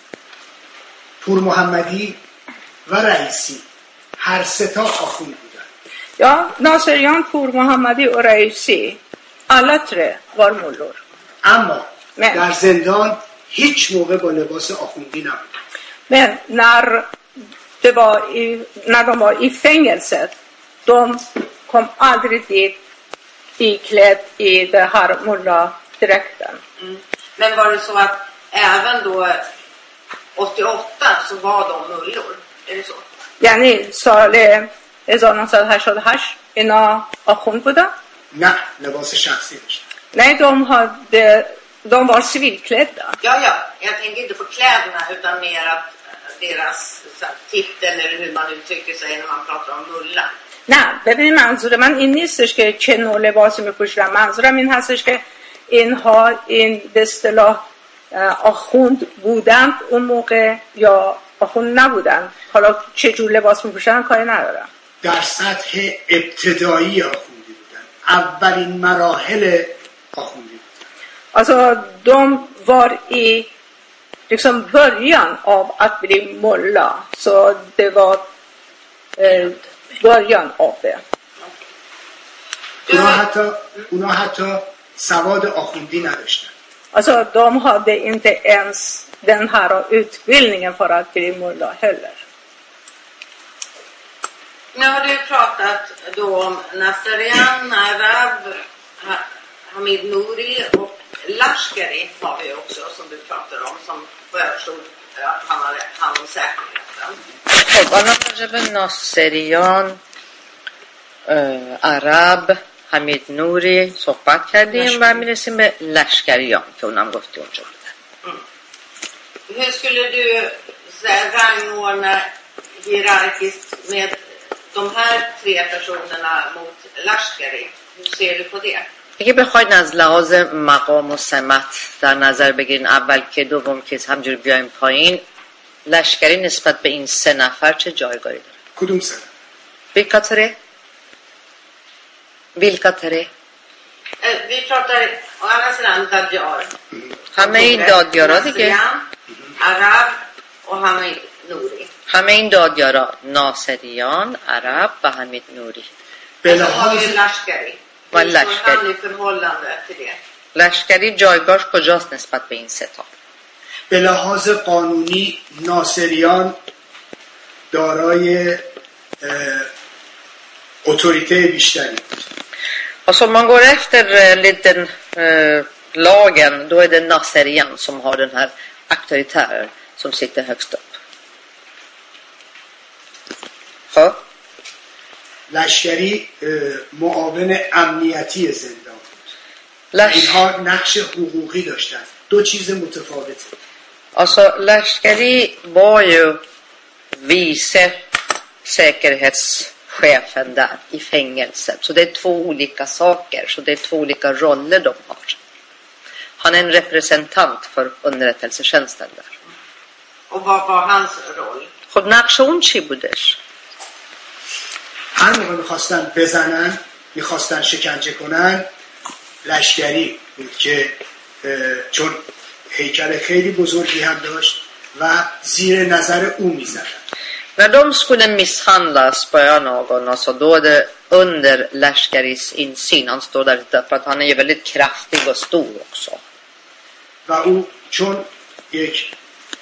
پور محمدی و رئیسی هر سه تا آخوند بودن. یا ناصریان، پور محمدی و رئیسی alla tre var mullor. اما Men. در زندان هیچ موقع با لباس آخوندی نبود. Men när, det var i, när de var i fängelset, de kom aldrig dit iklädd i det här mulla-dräkten. Mm. Men var det så att även då åttioåtta så var de mullor? Är det så? یعنی سال هزار و نهصد و هشتاد و هشت اینا آخوند بودن؟ نه، لباس شخصی داشت. Nej, de, hade, de var civilklädda. Ja, ja. Jag tänker inte på kläderna utan mer att deras så här, titel eller hur man uttrycker sig när man pratar om mulla. نه، ببینید منظور من این نیستش که چه نوع لباسی می‌پوشیدن. منظورم این هستش که اینها این به اصطلاح آخوند بودند اون موقع یا آخوند نبودند. حالا چه جور لباس می‌پوشیدن کاری ندارم. در سطح ابتدایی آخوندی بودن. اولین مراحل آخوندی بودن. Alltså de var i liksom början av att bli mulla, så det var eh, början av det. اونا حتی اونا حتی سواد آخوندی نداشتن. Alltså de hade inte ens den här utbildningen för att bli mulla heller. Nu har du pratat då om Nasrian, Arab, Hamid Nouri och Lashkari har vi också som du pratar om, som vad jag förstod att han hade hand om säkerheten. خب الان راجع به ناصریان، عرب، حمید نوری صحبت کردیم و میرسیم به لشکریان که اونم گفتی اونجا بودن. Hur skulle du så här, rangordna hierarkiskt med de här tre personerna mot Lashkari? Hur ser du på det? اگه بخواید از لحاظ مقام و سمت در نظر بگیرین اول که دوم که همجور بیایم پایین لشکری نسبت به این سه نفر چه جایگاهی داره؟ کدوم سه؟ Vilka tre? Vilka tre? Vi pratar å andra sidan Dadjar. همه این دادیارا دیگه Arab och Hamid Nouri. همه این دادیارا ناصریان، عرب و حمید نوری به Så har لحاظ vi Lashkari. و Hur står han لشکری i förhållande till det? لشکری جایگاهش کجاست نسبت به این سه تا؟ به لحاظ قانونی ناصریان دارای اتوریته بیشتری بود. Alltså om man går efter eh, liten eh, lagen då är det Nasserian som har den här auktoritären som sitter högst upp. Ja. لشکری معاون امنیتی زندان بود. Lash, اینها نقش حقوقی داشتن. دو چیز متفاوته. alltså Lashkari var ju vice säkerhetschefen där i fängelset. Så det är två olika saker. Så det är två olika roller de har. Han är en representant för underrättelsetjänsten där. Och vad var hans roll? خب نقش اون چی بودش؟ هر موقع میخواستن بزنن میخواستن شکنجه کنن لشکری بود که چون هیکل خیلی بزرگی هم داشت و زیر نظر او میزدن. När de skulle misshandla, spöa någon, alltså då är det under Lashkaris insyn. Han står där därför att han är ju väldigt kraftig och stor också. و او چون یک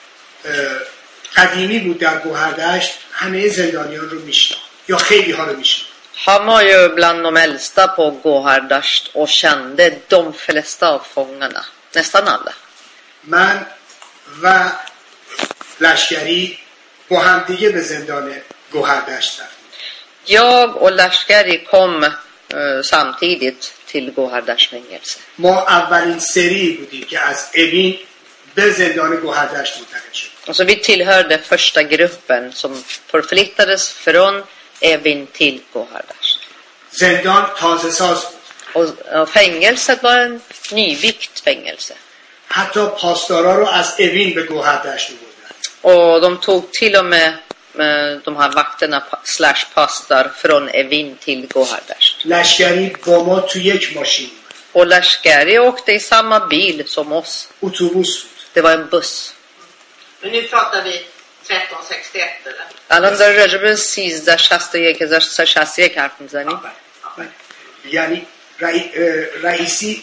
قدیمی بود در گوهردشت همه زندانیان رو میشناخت یا خیلی ها رو میشناخت. Han var ju bland de äldsta på Gåhardasht och kände de flesta av fångarna. Nästan alla. من و لشکری با هم دیگه به زندان گوهردشت رفتیم. Jag och Lashkari kom uh, samtidigt till Gåhardasht fängelse. ما اولین سری بودیم که از اوین به زندان گوهردشت منتقل شد. Alltså vi tillhörde första gruppen som förflyttades från Evin till Gåhardasht. زندان تازه ساز بود. Och, och fängelset var en nybyggt fängelse. حتی پاسدارا رو از اوین به گوهردشت می‌بردن. Och de tog till och med de här vakterna slash pastar från Evin till Gåhardasht. لشکری با ما تو یک ماشین بود. Och Lashkari åkte i samma bil som oss. اتوبوس بود. Det var en buss. Men nu pratar vi tretton sextioett eller? الان در راجب سیزده شصت و یک هزار سیصد و شصت و یک حرف میزنیم. یعنی رئیسی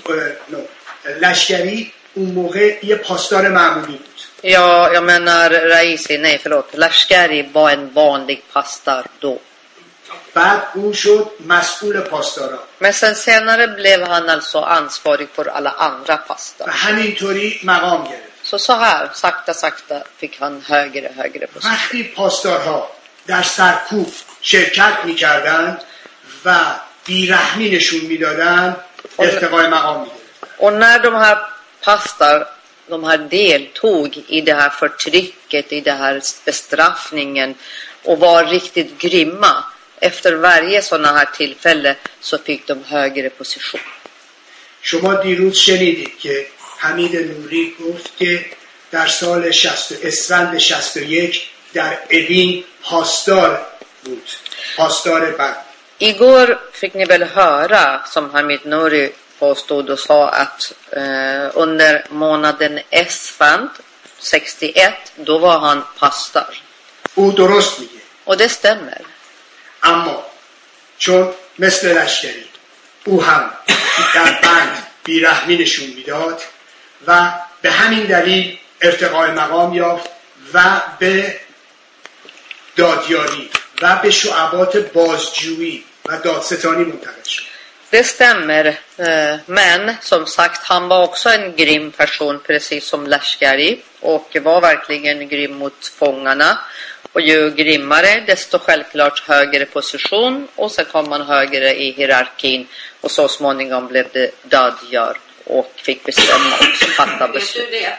لشکری اون موقع یه پاسدار معمولی بود. Ja, jag menar Raisi, nej förlåt. Lashkari var en vanlig pastor då. بعد اون شد مسئول پاسدارا. Men sen senare blev han alltså ansvarig för alla andra pastor. و همینطوری مقام گرفت. Så så här, sakta sakta fick han högre högre position. وقتی پاسدارها در سرکوب شرکت می‌کردند و بیرحمی نشون میدادن ارتقای مقام می‌گرفت. Och när de här pastor de här deltog i det här förtrycket, i det här bestraffningen och var riktigt grymma. Efter varje sådana här tillfälle så fick de högre position. شما دیروز شنیدید که حمید نوری گفت که در سال شصت اسفند شصت و یک در اوین پاسدار بود. پاسدار بند. Igår fick ni väl höra som Hamid Nouri påstod och sa att eh, under månaden Esfand sextioett då var han pastor. او درست میگه. Och det stämmer. اما چون مثل لشکری او هم در بند بیرحمی نشون میداد و به همین دلیل ارتقای مقام یافت و به دادیاری و به شعبات بازجویی و دادستانی منتقل شد. Det stämmer, men som sagt han var också en grym person precis som Lashkari och var verkligen grym mot fångarna och ju grymmare desto självklart högre position och sen kom man högre i hierarkin och så småningom blev det dadjar och fick bestämma också fatta beslut. Vet du det?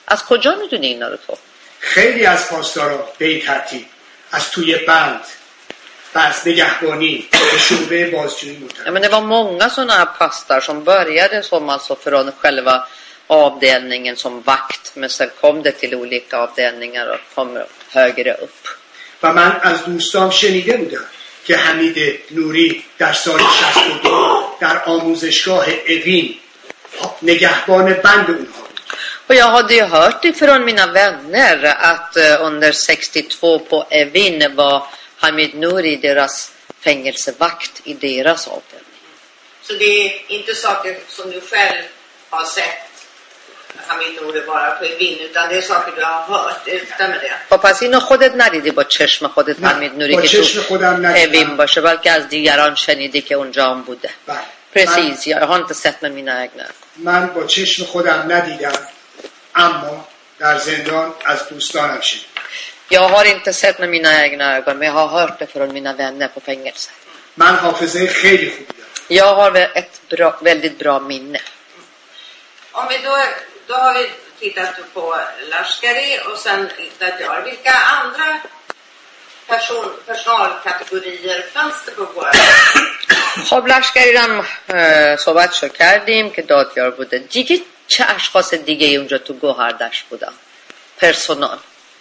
از کجا میدونی اینا رو تو؟ خیلی از پاسدارا به این ترتیب از توی بند از نگهبانی به شعبه بازجویی Ja, منتقل. men det var många sådana här pastar som började som alltså från själva avdelningen som vakt, men sen kom det till olika avdelningar och kom högre upp. و من از دوستان شنیده بودم که حمید نوری در سال شصت و دو در آموزشگاه اوین نگهبان بند اونها بود. Och jag hade ju hört ifrån mina vänner att uh, under sextiotvå på Evin var Hamid Nouri deras fängelsevakt i deras avdelning. Så det är inte saker som du själv har sett Hamid Nouri vara på Evin, utan det är saker du har hört. Stämmer det? خب پس اینو خودت ندیدی با چشم خودت حمید نوری که تو اوین باشه، بلکه از دیگران شنیدی که اونجا هم بوده. Precis, jag har inte sett med mina egna. من با چشم خودم ندیدم، اما در زندان از دوستانم شنیدم. Jag har inte sett med mina egna ögon, men jag har hört det från mina vänner på fängelset. من حافظه خیلی خوبی دارم. Jag har ett bra, väldigt bra minne. Om vi då, då har vi tittat på Lashkari och sen Dadjar. Vilka andra person, personalkategorier fanns det på våra؟ خب لشکری هم صحبتشو کردیم که دادیار بوده. دیگه چه اشخاص دیگه اونجا تو گوهردشت بودن؟ پرسونال.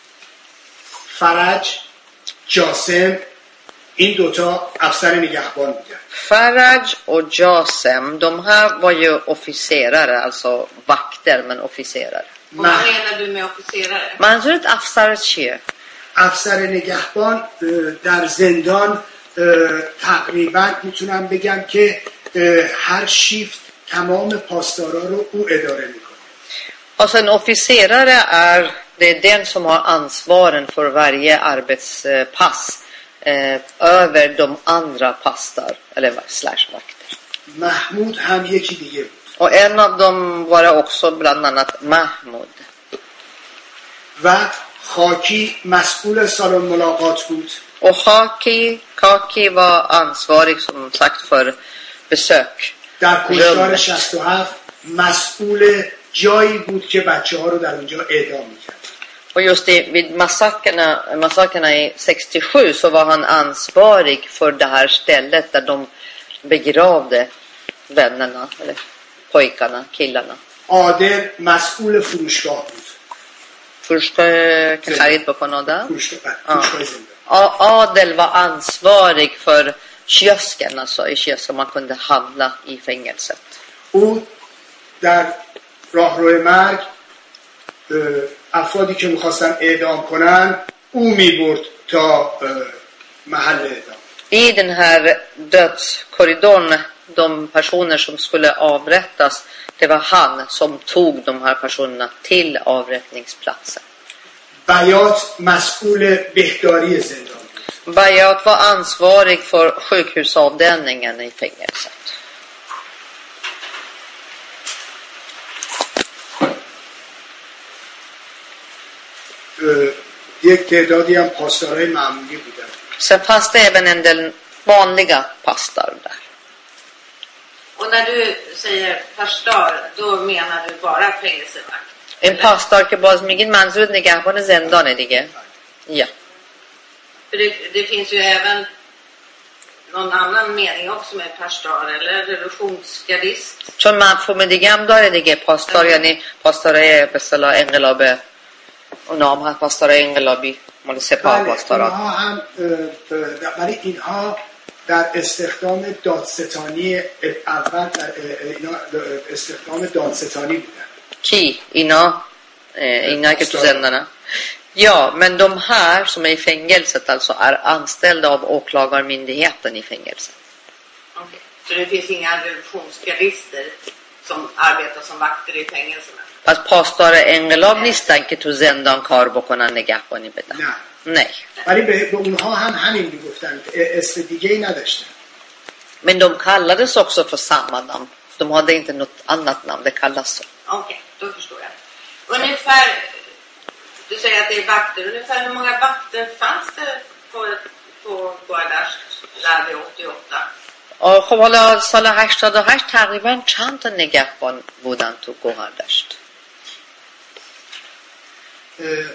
فرج، جاسم، این دوتا افسر نگهبان بودن. Faraj och Jasem, de här var ju officerare, alltså vakter men officerare. Och vad menar du med officerare؟ منظورت افسر چیه؟ افسر نگهبان در زندان تقریبا میتونم بگم که هر شیفت تمام پاسدارا رو او اداره میکنه. Alltså en officerare är det är den som har ansvaren för varje arbetspass eh, över de andra pastar eller slashvakter. محمود هم یکی دیگه بود. Och en av dem var också bland annat Mahmoud. و خاکی مسئول سالن ملاقات بود. Och Khaki, Khaki var ansvarig som sagt för besök. در کشتار شصت و هفت مسئول جایی بود که بچه ها رو در اونجا اعدام میکرد. Och just i, vid massakerna, massakerna i sextiosju så var han ansvarig för det här stället där de begravde vännerna, eller pojkarna, killarna. عادل مسئول فروشگاه بود. فروشگاه که خرید بکنه آدم؟ فروشگاه زنده. Adel var ansvarig för kiosken, alltså i kiosken man kunde handla i fängelset. او در راهرو مرگ افرادی که میخواستن اعدام کنن او میبرد تا محل اعدام. I den här dödskorridorn, de personer som skulle avrättas, det var han som tog de här personerna till avrättningsplatsen. بیات مسئول بهداری زندان. Bayat var ansvarig för sjukhusavdelningen i fängelset. یک تعدادی هم پاسدارای معمولی بودن. Sen fanns det även en del vanliga pastar där. Och när du säger pastar, då menar du bara fängelsevakt? این پاسدار که باز میگین منظور نگهبان زندانه دیگه. Ja. För det, det finns ju även någon annan mening också med pastar eller revolutionsgardist. چون مفهوم دیگه هم داره دیگه. پاسدار یعنی پاسدارای به اصطلاح انقلاب، اونا هم هست پاسدارای انقلابی مال سپاه پاسدارا. اینها هم ولی اینها در استخدام دادستانی اول در اینا استخدام دادستانی بودن. کی؟ اینا اینا که تو زندانه. Ja, men de här som är i fängelset alltså är anställda av åklagarmyndigheten i fängelset. Okej. Så det finns inga revisionsgardister som arbetar som vakter i fängelserna? پس پاسدار انقلاب نیستن که تو زندان کار بکنن نگهبانی بدن. نه. Nej. ولی به اونها هم همین میگفتن، اسم دیگه‌ای نداشتن. Men de kallades också för samma namn. De hade inte något annat namn, det kallas så. Okej, då förstår jag. Ungefär, du säger att det är vakter. Ungefär hur många vakter fanns det på, på Gohardasht där vid åttioåtta? خب حالا سال هشتاد و هشت تقریبا چند تا نگهبان بودن تو گوهردشت؟ اه،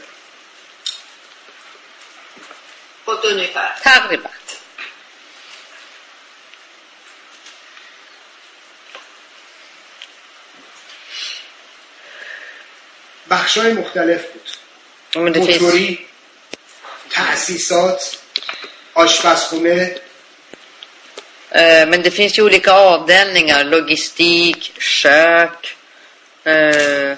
På ett ungefär. تقریبا. بخشای مختلف بود. Men det finns, موتوری، تأسیسات، آشپزخونه، eh, men det finns ju olika avdelningar. Logistik, kök. Eh,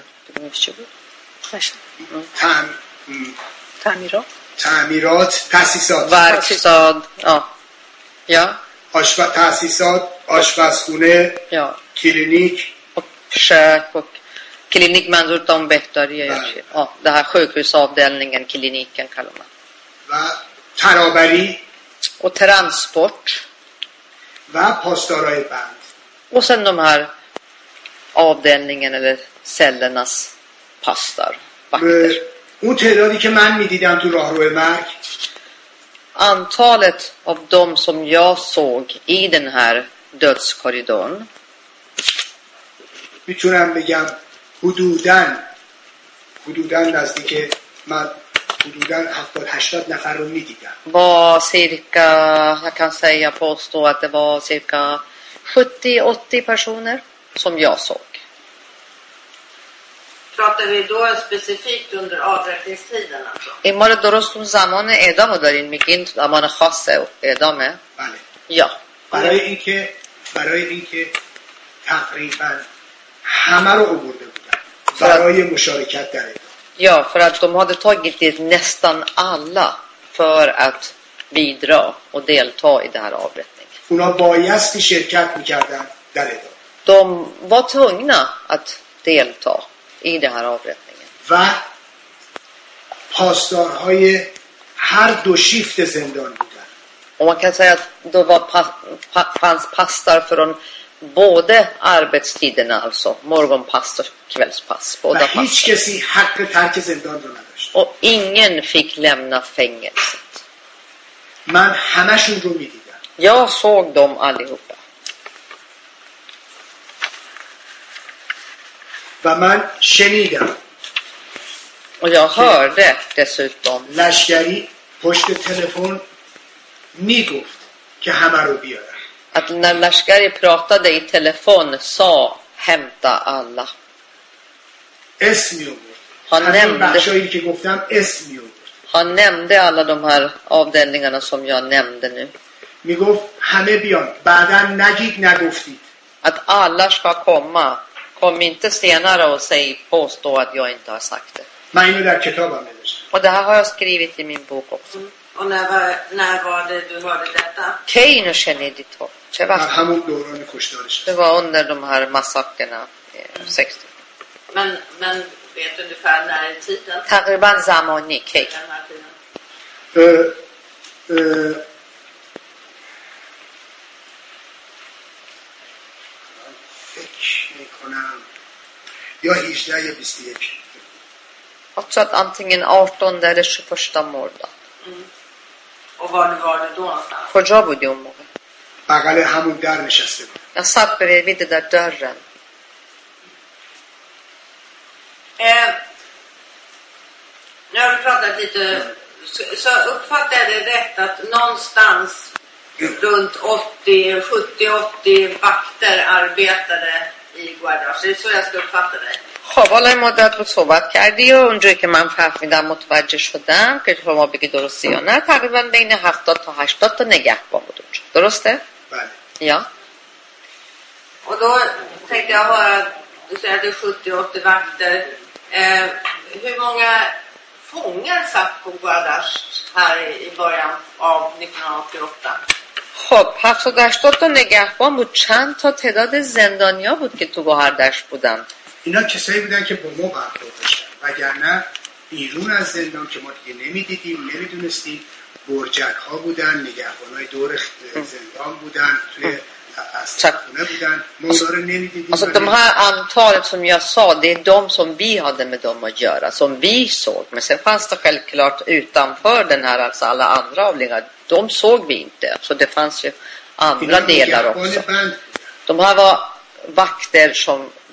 تعم... تعمیرات تعمیرات، تأسیسات، verkstad. Ja. Ja. آشپ... تأسیسات، آشپزخونه، Ja. کلینیک، Och kök och klinik, manظور om بهداری. بله. Ja, det här sjukhusavdelningen, kliniken kallar man. و ترابری Och transport. و پاسدارای بند. Och sen de här avdelningen eller cellernas pastar, vakter. اون تعدادی که من میدیدم تو راهرو مرگ Antalet av dem som jag såg i den här dödskorridorn, میتونم بگم حدوداً حدوداً نزدیک من حدوداً هفتاد هشتاد نفر رو میدیدم. var cirka, jag kan säga påstå att det var cirka sjuttio åttio personer som jag såg. Pratar vi då specifikt under avrättningstiden alltså? این مال درست اون زمان اعدام رو دارین میگین، زمان خاص اعدامه؟ بله. یا برای اینکه برای اینکه تقریباً همه رو آورده بودن برای مشارکت در اعدام. Ja, för att de hade tagit dit nästan alla för att bidra och delta i det här avrättningen. اونا بایستی شرکت میکردن در اعدام. De var tvungna att delta i det här avrättningen. و پاسدارهای هر دو شیفت زندان بودن. Och man kan säga att det var pa, pa, fanns pastar från både arbetstiderna, alltså morgonpass och kvällspass. و Båda هیچ pass. کسی حق ترک زندان رو نداشت. Och ingen fick lämna fängelset. من همشون رو میدیدم. Jag såg dem allihopa. و من شنیدم Och jag hörde dessutom لشکری پشت تلفن میگفت که همه رو بیارن. att när Lashkari pratade i telefon sa hämta alla. اسم می آورد. Han همین nämnde, بخشایی که گفتم اسم می آورد. han nämnde alla de här avdelningarna som jag nämnde nu. میگفت همه بیان. بعدا نگید نگفتید. Att alla ska komma. Kom inte senare och säg, påstå att jag inte har sagt det. من اینو در کتابم نوشتم. Och det här har jag skrivit i min bok också. Mm. Och när var, när var det du hörde detta? Keino Shenedi to. در همون دوران کشتارش. Det var under de här massakerna eh, sextio. Men, men vet du ungefär när i tiden? تقریبا زمانی کی. Den här tiden. اه، اه، فکر میکنم یا هجده یا بیست و یک. Jag tror att antingen artonde eller tjugoförsta morden. Mm. Och var var du då någonstans? کجا بودی اون موقع؟ بغل همون در نشسته بود. Jag satt bredvid den där dörren. Eh, nu har vi pratat lite, så, så uppfattar jag det rätt att någonstans runt åttio, sjuttio åttio vakter arbetade i Guardas. Det är så jag ska uppfatta dig. خب حالا این مدت رو صحبت کردی و اونجایی که من فهمیدم متوجه شدم که شما بگی درسته یا نه، تقریبا بین هفتاد تا هشتاد تا نگهبان بود اونجا. درسته؟ بله. Ja. Och då tänkte jag höra, du säger att det är sjuttio åttio vakter. Eh, hur många fångar satt på Guardas här i början av nittonhundraåttioåtta? خب هفتاد هشتاد تا نگهبان بود. چند تا تعداد زندانیا بود که تو گوهردش بودن؟ اینا کسایی بودن که با ما برخورد داشتن، وگرنه بیرون از زندان که ما دیگه نمیدیدیم نمیدونستیم، برجک ها بودن، نگهبان های دور زندان بودن، توی خونه بودن، ما اونا رو نمیدیدیم. Alltså de här antalet som jag sa, det är de som vi hade med dem att göra, som vi såg. Men sen fanns det självklart utanför den här, alltså alla andra avdelningar, de såg vi inte. Så det fanns ju andra delar också. De här var vakter som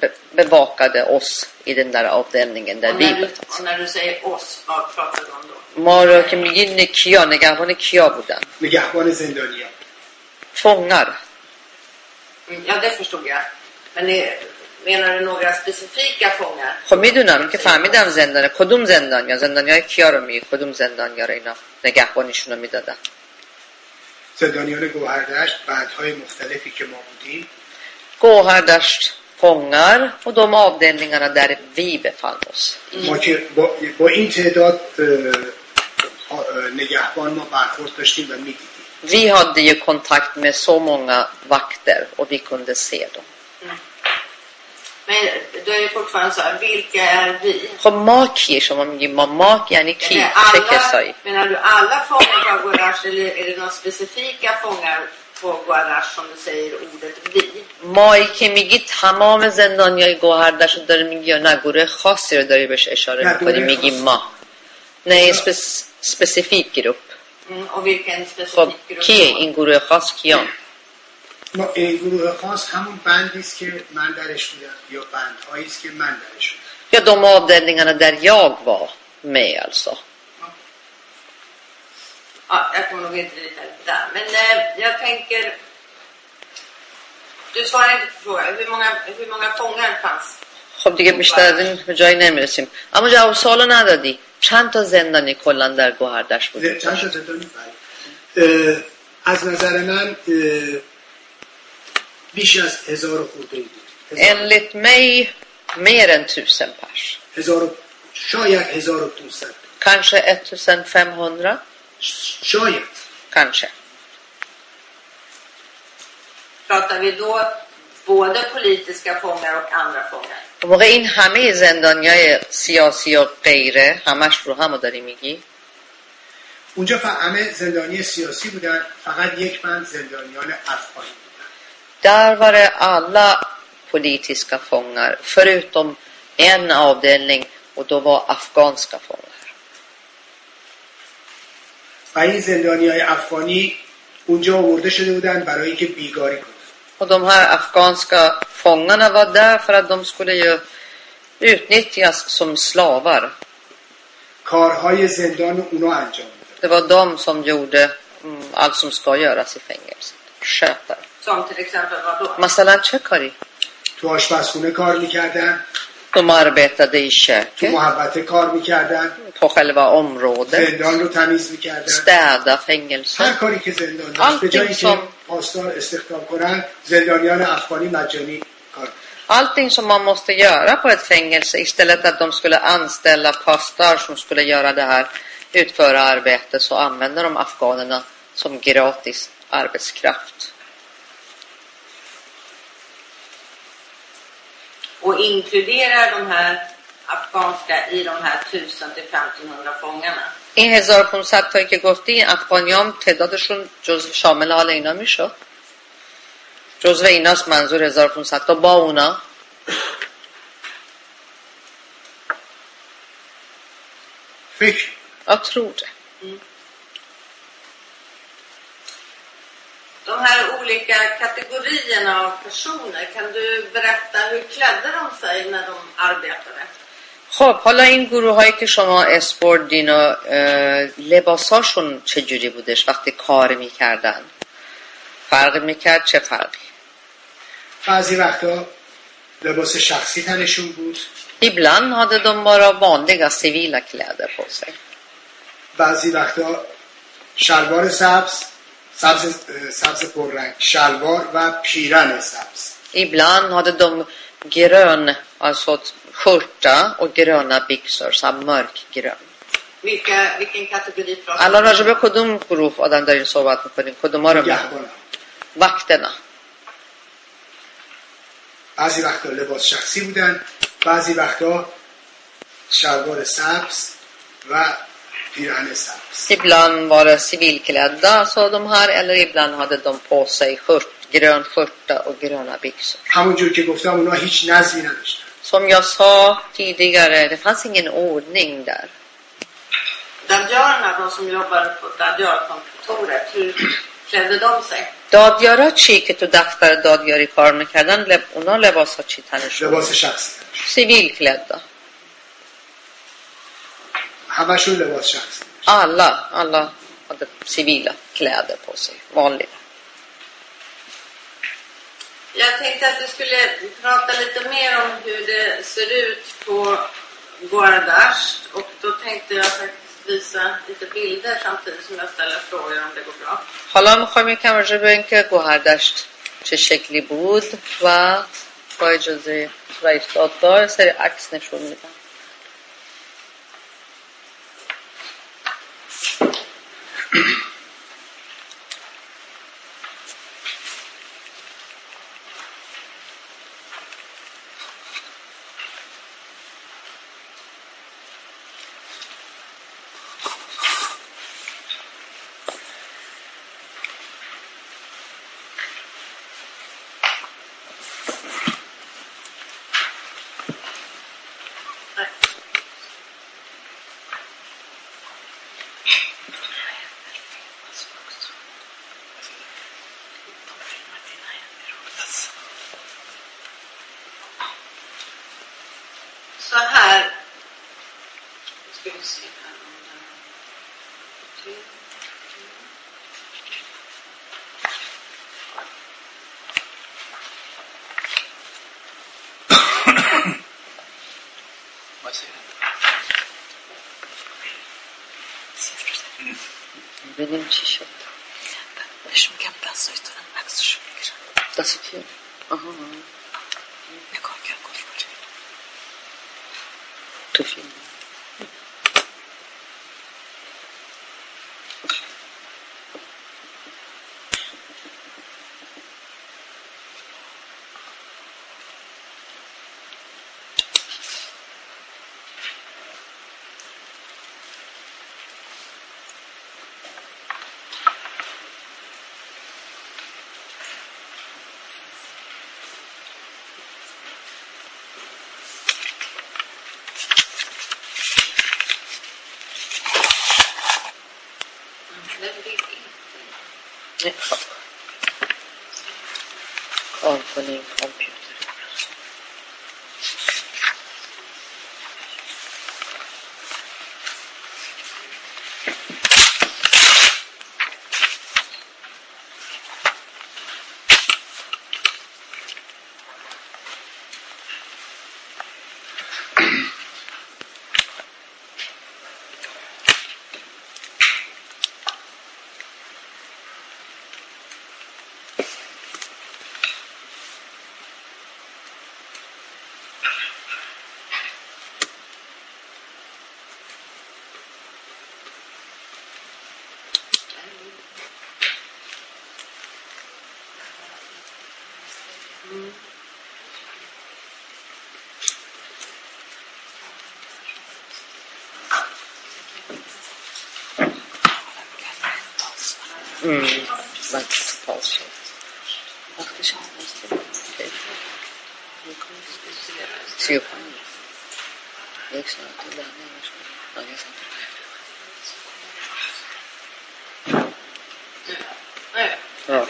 be- bevakade oss i den där avdelningen där Och vi när, du, blev och när du säger oss, vad pratar du om då? ما رو که میگین کیا نگهبان کیا بودن؟ نگهبان زندانیان. fångar. Mm, ja, det förstod jag. Men det, menar du några specifika fångar? خب میدونم که فهمیدم زندانه. کدوم زندانیا؟ زندانیای کیا رو میگی؟ کدوم زندانیا رو اینا نگهبانیشون رو میدادن؟ زندانیان گوهردشت، بندهای مختلفی که ما بودیم. Gåhardars fångar och de avdelningarna där vi befann oss. ما که با, با این تعداد اه، اه، نگهبان ما برخورد داشتیم و میدیدیم. Vi hade ju kontakt med så många vakter och vi kunde se dem. Men då är det fortfarande så här, vilka är vi? خب ما کیه؟ شما میگی ما ما یعنی کی؟ Är det چه alla, کسایی؟ menar du alla fångar på Guarash eller är det några specifika fångar på Guarash som du säger ordet vi? مایی که میگی تمام زندانیای گوهردش رو داری میگی یا نه گروه خاصی رو داری بهش اشاره نه، میکنی گروه میگی خاص. ما؟ نه اسپس... specifik grupp. Mm, och vilken specifik خب grupp? کیه این گروه خاص کیان؟ ما این گروه خاص همون بندی است که من درش بودم یا بندهایی است که من درش بودم. Ja, de avdelningarna där jag var med alltså. Ja, jag kommer nog inte vidare där. Men eh, jag tänker... Du svarar inte på frågan. Hur många, hur många fångar fanns? خب دیگه بیشتر از این به جایی نمیرسیم. اما جواب سوالو ندادی. چند تا زندانی کلا در گوهردش بود؟ چند تا زندانی؟ بله. از نظر من اه، بیش از هزار خورده ای بود. Enligt mig mer än tusen pers. هزار و- شاید هزار و دویست. Kanske femtonhundra? شاید. Kanske. Pratar vi då både politiska fångar och andra fångar? اون موقع این همه زندانیای سیاسی و غیره همش رو همو داری میگی؟ اونجا فقط همه زندانی سیاسی بودن، فقط یک بند زندانیان افغانی بودن. Där var det alla politiska fångar förutom en avdelning och då var afghanska fångar. و این زندانیای افغانی اونجا آورده شده بودن برای اینکه بیگاری کنن. Och de här afghanska fångarna var där för att de skulle ju utnyttjas som slavar. کارهای زندان اونا انجام میدن. Det var de som gjorde mm, allt som ska göras i fängelset. Skötare. Som till exempel vad då? مثلا چه کاری؟ تو آشپزخونه کار میکردن، De arbetade i تو köket, محبته کار میکردن، på själva området, زندان رو تمیز میکردن. städa هر fängelser. کاری که زندان داشت به جایی که Allting som, پاسدار استخدام کنن زندانیان افغانی مجانی کار می‌کردن. allting som man måste göra på ett fängelse istället att de skulle anställa pastar som skulle göra det här, utföra arbete, så använder de afghanerna som gratis arbetskraft. Och inkluderar de här afghanska i de här tusen till femtonhundra fångarna? این هزار و پانصد تایی که گفتی این افغانیام تعدادشون جزو شامل حال اینا میشد؟ جزو ایناست منظور هزار و پانصد تا با اونا؟ فکر Jag tror det. De här olika kategorierna av personer, kan du berätta hur klädde de sig när de arbetade? خب حالا این گروه هایی که شما اسپوردین و لباساشون چجوری بودش وقتی کار میکردن؟ فرق میکرد؟ چه فرقی؟ بعضی وقتا لباس شخصی تنشون بود، Ibland hade de bara vanliga civila kläder på sig. بعضی وقتا شلوار سبز سبز سبز پررنگ شلوار و پیرن سبز. Ibland hade de grön, alltså skjorta och gröna byxor, så mörkgrön. Vilka, vilken kategori pratar الان راجع به کدوم گروه آدم دارین صحبت میکنین؟ کدوم ها رو میگین؟ نگهبان. وقتنا. بعضی وقتا لباس شخصی بودن، بعضی وقتا شلوار سبز و پیرن سبز. Ibland var det civilklädda, så de här, eller ibland hade de på sig skjort, grön skjorta och gröna byxor. همونجور که گفتم اونا هیچ نظمی نداشتن. Som jag sa tidigare, det fanns ingen ordning där. Dadjörerna, de som jobbade på dadjörkontoret, hur klädde de sig? دادیارا چی که تو دفتر دادیاری کار میکردن لب... اونا لباس ها چی تنشون؟ لباس شخصی. سیویل کlädda. همشون لباس شخصی. Alla, alla hade civila kläder på sig, vanliga. Jag tänkte att du skulle prata lite mer om hur det ser ut på Goardasht, och då tänkte jag faktiskt visa lite bilder samtidigt som jag ställer frågor om det går bra. حالا میخوایم یکم راجع به اینکه گوهردشت چه شکلی بود و با اجازه رئیس دادگاه سری عکس نشون میدم. Så här ska vi se här om den Vad säger du? ببینیم چی شد. بهش میگم دستای تو هم عکسشو میگیرن. دست کیه؟ آها نگاه کن گفت تو فیلم. خب کار کنیم کامپیوتر. Mm, that's false. وقتش سی و پنج یک ساعت و ده دقیقه. Ja.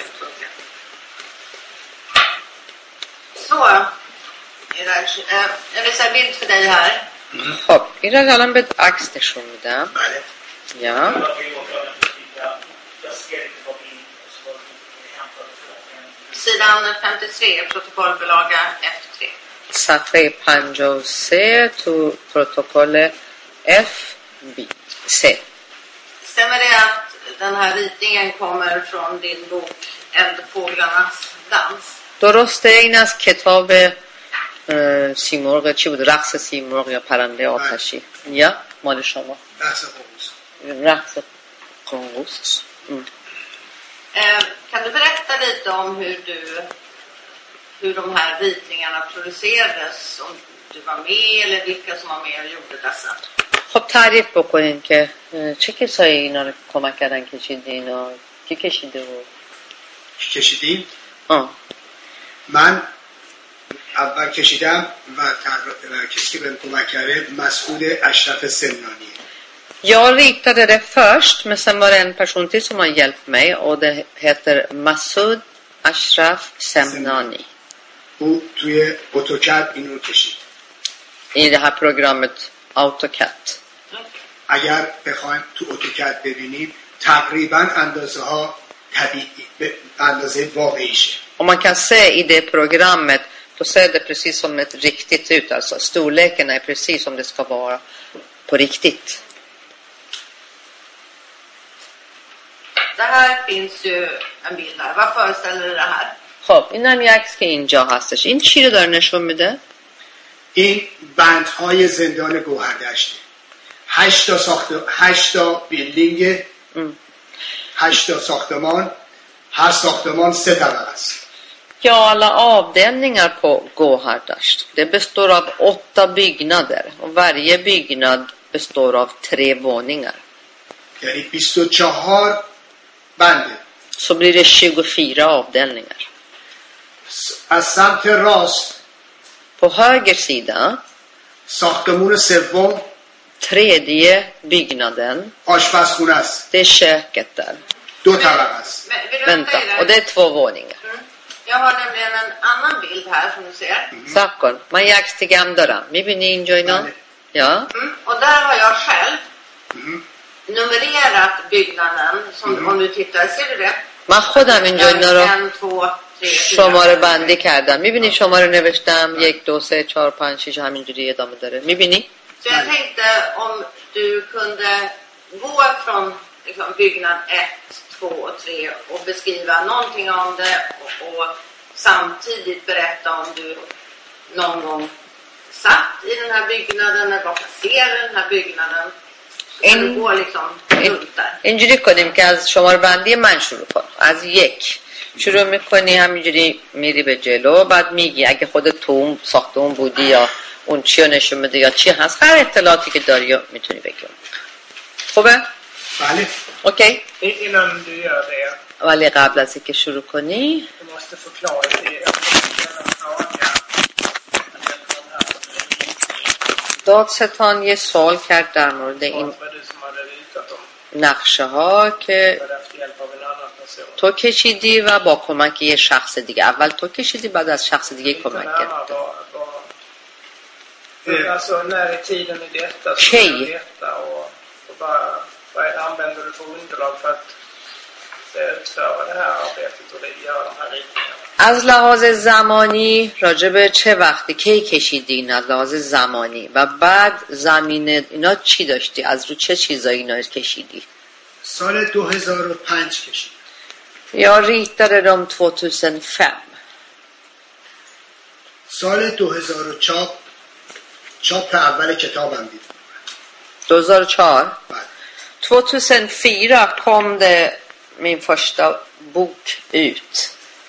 Så, Iraj, jag visar en bild för dig här. خب ایرج الان به عکس نشون میدم. بله. یا Sidan femtiotre, protokollbilaga F tre. صفحه پنجاه و سه تو پروتکل F B C. Stämmer det att den här ritningen kommer från din bok Eldfåglarnas dans? درسته این از کتاب سیمرغ چی بود؟ رقص سیمرغ یا پرنده آتشی یا مال شما؟ رقص قنقوس. رقص قنقوس. Eh, kan du berätta lite om hur du hur de här ritningarna producerades, om du var med eller vilka som var med och gjorde dessa? خب تعریف بکنین که چه کسایی اینا رو کمک کردن کشیدین و کی کشیده و کی کشیدین؟ آه. من اول کشیدم و, و کسی که بهم کمک کرده مسعود اشرف سمنانی. Jag ritade det först, men sen var det en person till som har hjälpt mig och det heter Masoud Ashraf Semnani. او توی اتوکد اینو کشید. I det här programmet AutoCAD. اگر بخوایم تو اتوکد ببینیم تقریبا اندازه ها طبیعی به اندازه واقعیشه. Om man kan se i det programmet, då ser det precis som ett riktigt ut. Alltså storleken är precis som det ska vara på riktigt. Det här finns ju en bild här. Vad föreställer det här? خب اینم یک که اینجا هستش. این چی رو داره نشون میده؟ این بندهای زندان گوهردشته. هشت تا ساخت هشت تا بیلدینگ، هشت تا ساختمان، هر ساختمان سه طبقه است. Ja, alla avdelningar på Gåhardasht. Det består av åtta byggnader och varje byggnad består av tre våningar. یعنی بیست و چهار بنده. Så blir det tjugofyra avdelningar. از سمت راست På höger sida, ساختمون سوم tredje byggnaden, آشپزخونه است. det är köket där. دو طبقه است. Men, vill du Vänta, säga och det är två våningar. Mm. Jag har nämligen en annan bild här som du ser. Sakon, man yaks till gamdara. میبینی اینجا اینا؟ بله. Ja. Mm. Och där har jag själv Mhm. numrerat byggnaden. Som, Om du tittar, ser du det? من خودم اینجا اینا رو En, två, tre, شماره fyra, بندی کردم. میبینی شماره نوشتم یک دو سه چهار پنج شش همینجوری ادامه داره. میبینی؟ Så jag tänkte om du kunde gå från liksom, byggnad ett, två och tre och beskriva någonting om det och, och samtidigt berätta om du någon gång satt i den här byggnaden eller var placerad i den här byggnaden. Så kan du gå liksom runt där. اینجوری کنیم که از شماره بندی من شروع کن. از یک شروع میکنی همینجوری میری به جلو، بعد میگی اگه خودت تو اون ساختمون بودی یا اون چی رو نشون میده یا چی هست، هر اطلاعاتی که داری میتونی بگی. خوبه؟ بله. اوکی؟ Innan du gör det, ولی قبل از اینکه شروع کنی du måste förklara det. دادستان یه سوال کرد در مورد این Vad var det som hade ritat dem? نقشه ها که Du hade haft hjälp av en annan person. تو کشیدی و با کمک یه شخص دیگه. اول تو کشیدی بعد از شخص دیگه Lite کمک närmare کرد. vad, vad, för, alltså när i tiden är detta så Okej. kan du veta och, och vad, vad använder du för underlag för att utföra det här arbetet och göra de här ritningarna? از لحاظ زمانی راجب چه وقتی کی کشیدی این از لحاظ زمانی و بعد زمینه اینا چی داشتی؟ از رو چه چیزایی اینا کشیدی؟ سال دو هزار و پنج کشید. Jag ritade dem tvåtusenfem. سال دو هزار و چهار چاپ اول کتابم دید. tjugohundrafyra. بله. tjugohundrafyra kom det min första bok ut.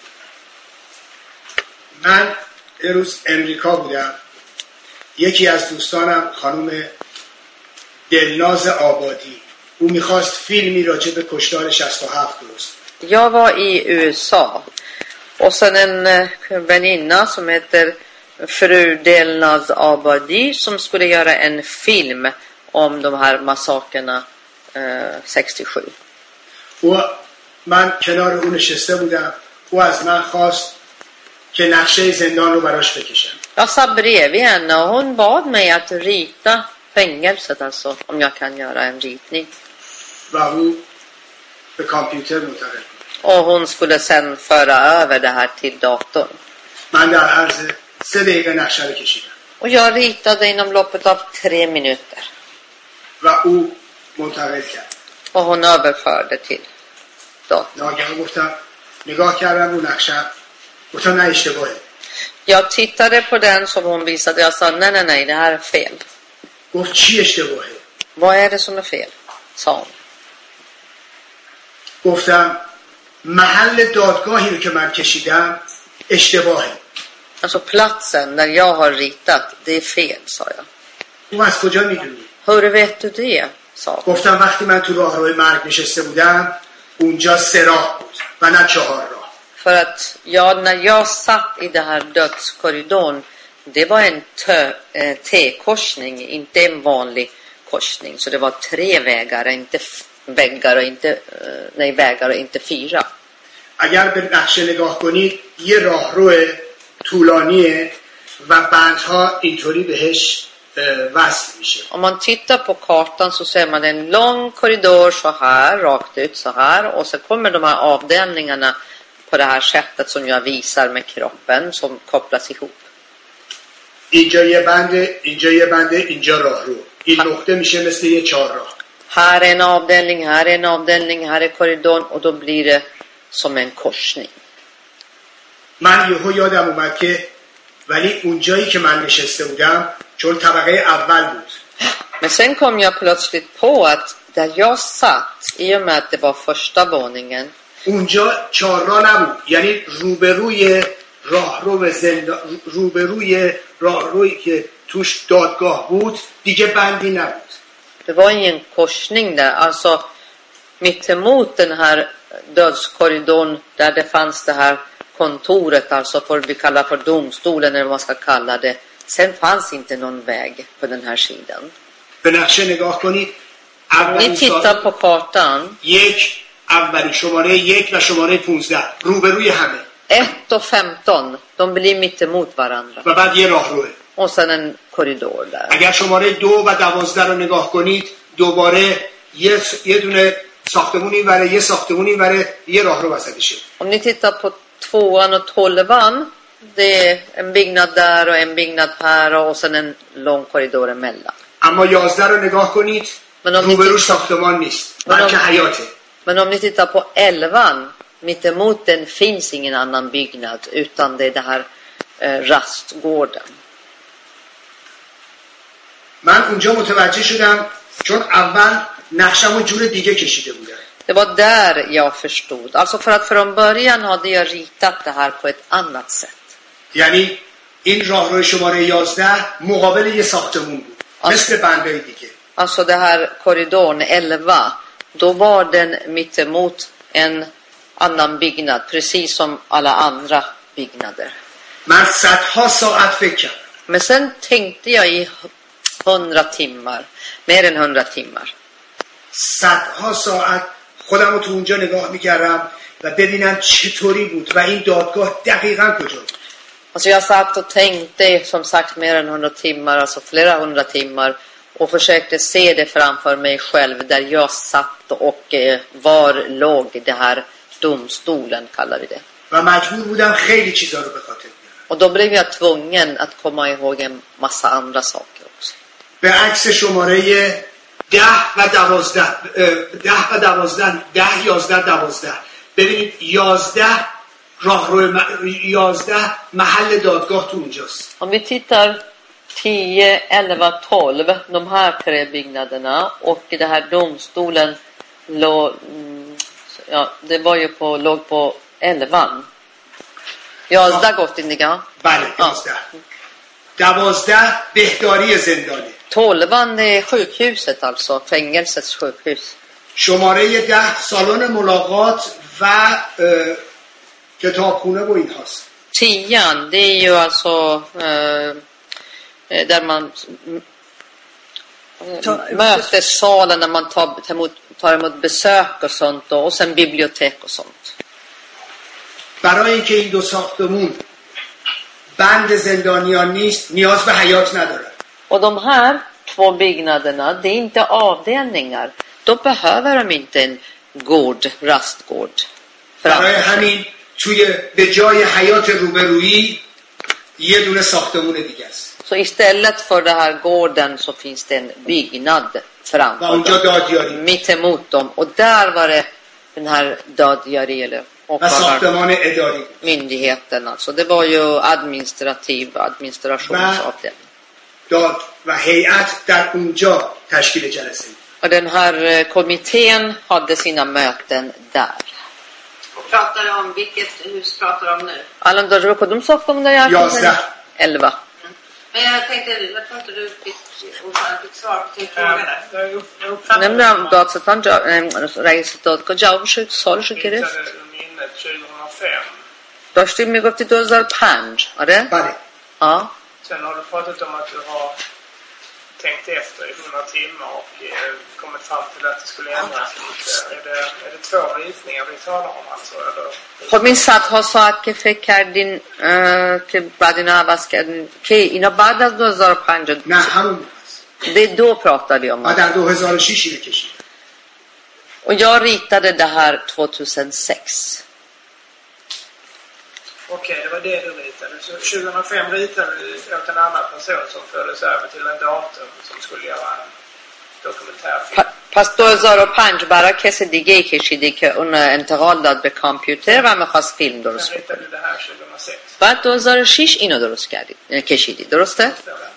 من یه روز امریکا بودم. یکی از دوستانم خانم دلناز آبادی، او میخواست فیلمی راجع به کشتار شصت و هفت درست. Jag var i U S A och sen en eh, väninna som heter fru Delnaz Abadi som skulle göra en film om de här massakerna eh, sextiosju. و من کنار او نشسته بودم. او از من خواست که نقشه زندان رو براش بکشم. Jag satt bredvid henne och hon bad mig att rita fängelset, alltså om jag kan göra en ritning. و او به کامپیوتر منتقل کرد. Och hon skulle sen föra över det här till datorn. من در عرض سه دقیقه نقشه رو کشیدم. Och jag ritade inom loppet av tre minuter. و او منتقل کرد. Och hon överförde till datorn. ناگهان گفتم نگاه کردم رو نقشه، گفتم نه اشتباهه. Jag tittade på den som hon visade. Jag sa nej, nej, nej, det här är fel. گفت چی اشتباهه؟ Vad är det som är fel? Sa hon. گفتم محل دادگاهی رو که من کشیدم اشتباهه. Alltså platsen där jag har ritat, det är fel, sa jag. او از کجا میدونی؟ Hur vet du det? Sa hon. گفتم وقتی من تو راهروی مرگ نشسته بودم اونجا سه راه بود و نه چهار راه. För att jag, när jag satt i den här dödskorridoren, det var en tö, eh, T-korsning, inte en vanlig korsning. Så det var tre vägar, inte f- väggar och inte, eh, nej, vägar och inte fyra. اگر به نقشه نگاه کنید یه راهرو طولانیه و بندها اینطوری بهش وصل میشه. Om man tittar på kartan så ser man en lång korridor så här, rakt ut så här. Och så kommer de här avdelningarna på det här sättet som jag visar med kroppen som kopplas ihop. اینجا یه بنده، اینجا یه بنده، اینجا راهرو. این نقطه میشه مثل یه چهارراه. Här är en avdelning, här är en avdelning, här är korridorn och då blir det som en korsning. من یهو یادم اومد که ولی اونجایی که من نشسته بودم چون طبقه اول بود. Men sen kom jag plötsligt på att där jag satt, i och med att det var första våningen, اونجا چهارراه نبود، یعنی روبروی راهرو زندان، روبروی راهرویی که توش دادگاه بود دیگه بندی نبود. det var ingen korsning där, alltså mitt emot den här dödskorridorn där det fanns det här kontoret, alltså för vi kallar för domstolen eller vad man ska kalla det. Sen fanns inte någon väg på den här sidan. به نقشه نگاه کنید. Ni tittar på kartan. یک، اولین شماره یک و شماره پونزده روبروی همه. ett och femton, de blir mitt emot varandra. و بعد یه راهروه. Och sen en korridor där. اگر شماره دو و دوازده رو نگاه کنید دوباره یه یه دونه ساختمون اینوره، یه ساختمون اینوره، یه راهرو وسطشه. Om ni tittar på tvåan och tolvan, det är en byggnad där och en byggnad här och sen en lång korridor emellan. اما یازده رو نگاه کنید روبرو ساختمان نیست بلکه حیاته. Men om ni tittar på elvan, mitt emot den finns ingen annan byggnad utan det är det här eh, rastgården. من اونجا متوجه شدم چون اول نقشمو جور دیگه کشیده بودم. Det var där jag förstod. Alltså för att från början hade jag ritat det här på ett annat sätt. یعنی این راهرو شماره یازده مقابل یه ساختمون بود. مثل بندای دیگه. Alltså det här korridorn elva, då var den mitt emot en annan byggnad, precis som alla andra byggnader. من صدها ساعت فکر کردم. Men sen tänkte jag i hundra timmar, mer än hundra timmar. صدها ساعت خودم رو تو اونجا نگاه میکردم و ببینم چطوری بود و این دادگاه دقیقاً کجا بود. Alltså jag satt och tänkte som sagt mer än hundra timmar, alltså flera hundra timmar, och försökte se det framför mig själv där jag satt och eh, var låg det här domstolen kallar vi det. و مجبور بودم خیلی چیزا رو به خاطر بیارم. Och då blev jag tvungen att komma ihåg en massa andra saker också. به عکس شماره ده و دوازده ده و دوازده ده یازده دوازده ببینید یازده راهرو یازده محل دادگاه تو اونجاست. Om vi tittar tio, elva, tolv, de här tre byggnaderna, och det här domstolen låg, ja, det var ju på, låg på elvan. یازده گفتین دیگه؟ بله یازده. دوازده بهداری زندانه. tolvan är sjukhuset, alltså fängelsets sjukhus. شماره ده سالن ملاقات و کتابخونه و این هاست. Tian, det är ju alltså eh, där man mötessalen när man tar, tar, emot, tar emot besök och sånt då, och sen bibliotek och sånt. برای اینکه این دو ساختمون بند زندانیان نیست نیاز به حیات نداره. Och de här två byggnaderna, det är inte avdelningar. Då behöver de inte en gård, rastgård. برای همین توی به جای حیات روبرویی یه دونه ساختمون دیگه است. Så istället för den här gården så finns det en byggnad framför و اونجا دادیاری mitt emot dem. Och där var det den här dödgöri eller و ساختمان اداری. myndigheten. Alltså det var ju administrativ administrationsavdelning. داد و هیئت در اونجا تشکیل جلسه. Och den här kommittén hade sina möten där. Och pratar om vilket hus pratar om nu? Alan då råkade de sakta om det jag Jazda. elva. Mm. Men jag tänkte, jag tror inte du fick, fick svar på din fråga där. نمیدونم دادستان جا... رئیس دادگاه جوابش سوالشو گرفت. tjugohundrafem. داشتیم میگفتی دو هزار و پنج. آره؟ بله. Ja. Sen har du pratat om att du har tänkt efter i hundra timmar och eh, kommit fram till att det skulle ändras lite. Är det, är det två ritningar vi talar om alltså? Eller? خب این صدها ساعت که فکر کردین که بعد اینا عوض کردین که اینا بعد از دو هزار و پنج نه همون det är då pratade jag om بعد در دو هزار و شش اینو کشید och jag ritade det här tjugohundrasex. Okej, det var det du ritade. Så tjugohundrafem ritade du åt en annan person som fördes över till en dator som skulle göra en dokumentärfilm. پس دو هزار و پنج برای کسی دیگه کشیدی که اون انتقال داد به کامپیوتر و میخواست فیلم درست Sen کنه. ritade du det här tjugohundrasex. بعد دو هزار و شش اینو درست کردی، یعنی کشیدی، درسته؟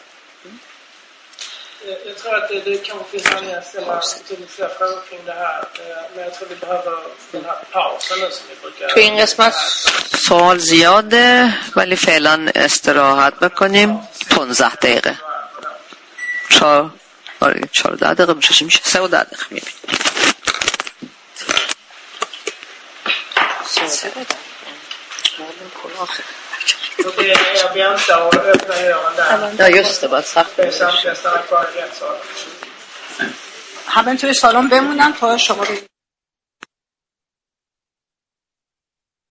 Jag tror att det, det kan finnas anledning att ställa betydligt fler frågor kring det här. Men jag tror vi behöver den här pausen nu som vi brukar... تو این قسمت سوال زیاده ولی فعلا استراحت بکنیم پانزده دقیقه. چهار آره چهارده دقیقه میشه چی میشه؟ سه و ده دقیقه میبینیم. سه و ده Okej, jag väntar och öppnar dörren där. Ja just det, bara sagt. Det är samtidigt stanna kvar i rättssalen. همه توی سالن بمونن تا شما